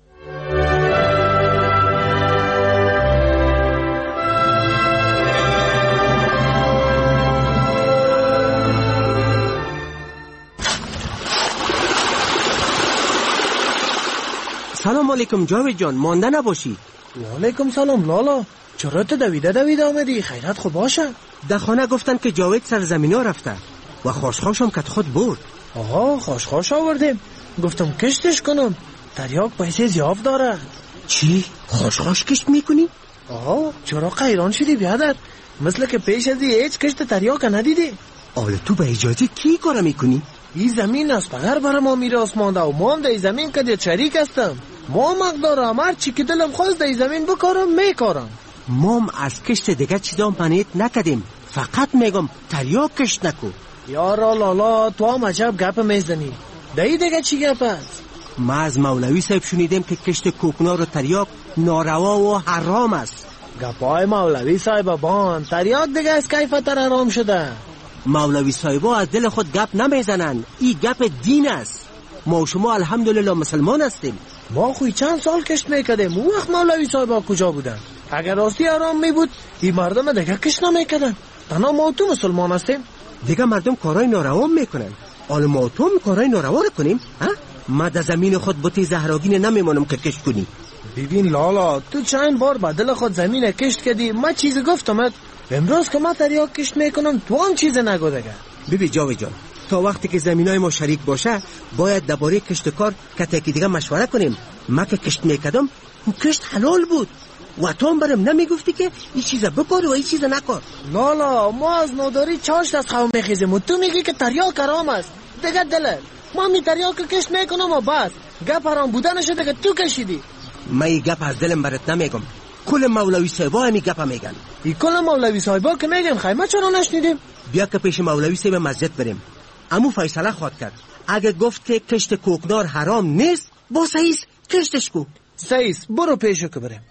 سلام علیکم جاوید جان، مانده نباشی. و علیکم سلام لالا، چرا تو دویده دویده آمدی؟ خیرت خوب باشه؟ در خانه گفتن که جاوید سر زمین ها رفته و خاشخاش هم که خود برد. آها، خاشخاش آوردیم، گفتم کشتش کنم، تریاک پیسه زیاد داره. چی؟ خاشخاش کشت میکنی؟ آها، چرا قیران شدی بیادر؟ مثل که پیش ازی هیچ کشت تریاک ندیدی. آله تو به اجازه کی کار میکنی؟ این زمین است پدر برای ما میراث مانده و ما هم در زمین که شریک هستم. ما مقدارم هر چی که دلم خواست در زمین بکارم میکارم. ما هم از کشت دیگه چیزا منیت نکدیم، فقط میگم تریاک کشت نکو. یارا لالا، تو هم عجب گپ میزنی. دایی دیگه چی گپ است؟ ما از مولوی صاحب شنیدیم که کشت کوکنار و تریاک ناروا و حرام است. گپای مولوی صاحب بان، تریاک دیگه از کیفت حرام شده. مولوی صاحبا از دل خود گپ نمیزنن، این گپ دین است. ما و شما الحمدلله مسلمان هستیم. ما خوی چند سال کشت میکردیم، اون وقت مولوی صاحبا کجا بودن؟ اگر راستی حرام می بود این مردم دیگه کشت نمیکردن. تنها ما تو مسلمان هستیم. دیگه مردم کارای ناروا میکنن، حالا ما تو کارای ناروا رو کنیم؟ ها؟ ما در زمین خود بوتی زهراگین نمیمونم که کشت کنی. ببین لالا، تو چند بار با دل خود زمین کشت کردی، ما چیز گفتم. امروز که ما تریاک کشت میکنم تو هم چیز نگو دیگه. ببین جاوید جان، تا وقتی که زمینای ما شریک باشه باید درباره کشت کار کتکی دیگه مشوره کنیم. ما که کشت میکردم اون کشت حلال بود و تو هم برم نمیگفتی که این چیزا بکار و این چیزا نکار. لالا، ما از ناداری چاشت از خواه میخیزیم و تو میگی که تریاک حرام است. دیگه دلل ما می تریاک کشت میکنم و بس گپ حرام بودنشو دیگه تو کشیدی. من این گپ از دلم برات نمیگم، کل مولوی صاحبا همی گپا میگن. این کل مولوی صاحبا که میگن خیمه چرا نشنیدیم؟ بیا که پیش مولوی صاحب مسجد بریم. امو فیصله خواد کرد، اگه گفت که کشت کوکنار حرام نیست با سعیس کشتش کو. سعیس برو پیشو که بریم.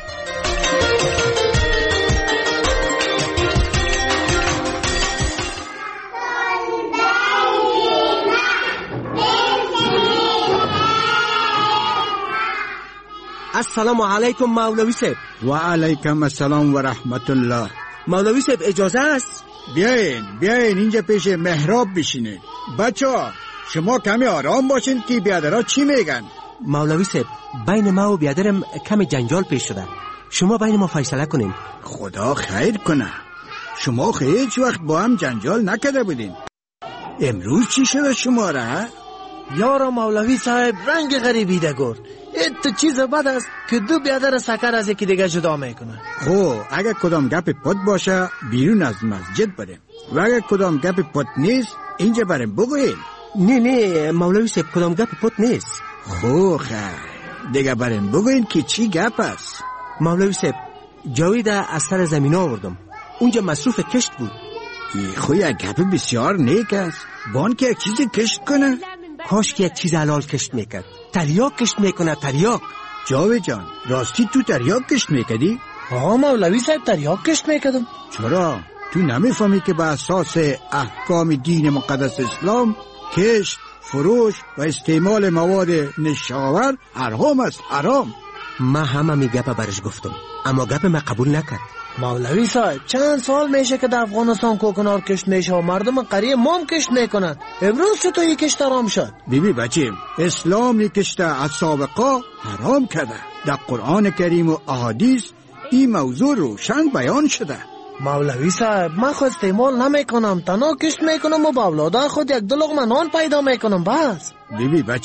السلام علیکم مولوی صاحب. و علیکم السلام و رحمت الله. مولوی صاحب اجازه است؟ بیاین بیاین اینجا پیش محراب بشینید. بچه‌ها شما کمی آرام باشین که بیادرها چی میگن. مولوی صاحب بین ما و بیادرم کمی جنجال پیش شده، شما بین ما فیصله کنین. خدا خیر کنه. شما هیچ وقت با هم جنجال نکرده بودین، امروز چی شده شما را؟ یارا مولوی صاحب رنگ غریبی ده گرد. ایت چیز بد است که دو بیادر سکر از یکی دیگه جدا میکنه. خب اگر کدام گپ پد باشه بیرون از مسجد بریم و اگر کدام گپ پد نیست اینجا بریم بگوییم. نه نه مولوی صاحب کدام گپ پد نیست. خب خیر دیگه بریم بگوییم که چی گپ است. مولوی صاحب جاوید از سر زمین آوردم، اونجا مصروف کشت بود. ای خوی گپ بسیار نیک است، بان که یک چیزی کشت کنه. کاش که یک چیز حلال کشت میکرد. تریاک کشت میکنه تریاک. جاوید جان راستی تو تریاک کشت میکردی؟ آه مولوی صاحب تریاک کشت میکردم. چرا؟ تو نمیفهمی که به اساس احکام دین مقدس اسلام کشت، فروش و استعمال مواد نشاور حرام است، حرام. ما همه می گپ برش گفتم اما گپ ما قبول نکرد. مولوی صاحب چند سال میشه که در افغانستان کوکنار کشت میشه و مردم قریه مام کشت میکنن، امروز چطور یک کشت حرام شد؟ بیبی بچیم اسلام یک کشت از سابقا حرام کرده، در قرآن کریم و احادیث این موضوع روشن بیان شده. مولوی صاحب من خود استعمال نمیکنم، تنها کشت میکنم و با اولاده خود یک دو لقمه نان پیدا میکنم بس. بیبی بچه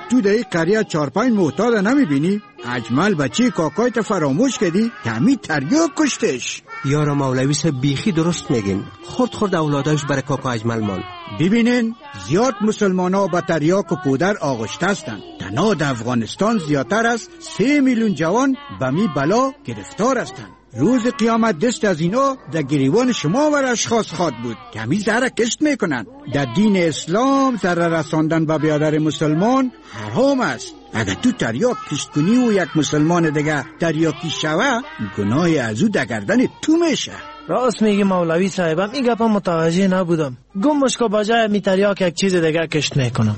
تو در این قریه چار پنج معتاد نمیبینی؟ اجمل بچه کاکایت فراموش کردی؟ کمی تریاک کشتش. یارا مولوی صاحب بیخی درست میگین. خورد خورد اولاداش برای کاکا اجمل مال. ببینین زیاد مسلمان ها با تریاک و پودر آغشته هستند. تنها در افغانستان زیادتر از سه میلیون جوان به می بلا گرفتار هستند. روز قیامت دست از اینا در گریوان شما و اشخاص خواد بود که همی زهره کشت میکنن. در دین اسلام زهره رساندن به بیادر مسلمان حرام است. اگر تو تریاک کشت کنی و یک مسلمان دیگه تریاکی شوه، گناه از او در گردن تو میشه. راست میگی مولوی صاحبم، این گپا متوجه نبودم. گمش که بجای می تریاک یک چیز دیگه کشت میکنم.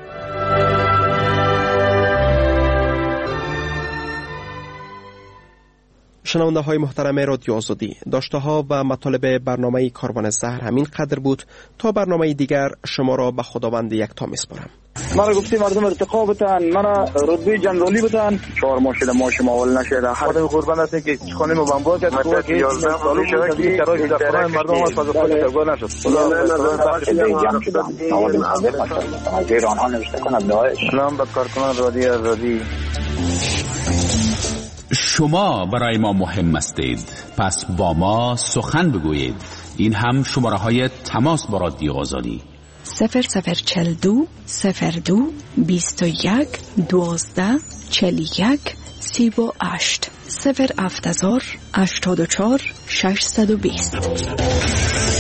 شنونده های محترم رادیو آزادی، داشته ها و مطالب برنامه کاروان زهر همین قدر بود. تا برنامه دیگر شما را به خداوند یکتا میسپارم. مرا گفتی مردم ارتقا بتن، مرا رتبه جنرالی بتن. چهار ماه شده ما شما اول نشده. خودم قربان هستم که خانه ما بمبار کرد. تو که یازده سال شده که کرای در خانه مردم از فاز خود ترگار نشد. خدا جمع شد. آوازم از ایران ها نوشته کنم داعش. سلام به کارکنان رادیو آزادی. شما برای ما مهم هستید، پس با ما سخن بگویید. این هم شماره های تماس با رادیو آزادی: صفر صفر چل دو صفر دو بیست و یک دوازده چل یک سی و هشت صفر هفت هزار هشتاد و چهار ششصد و بیست.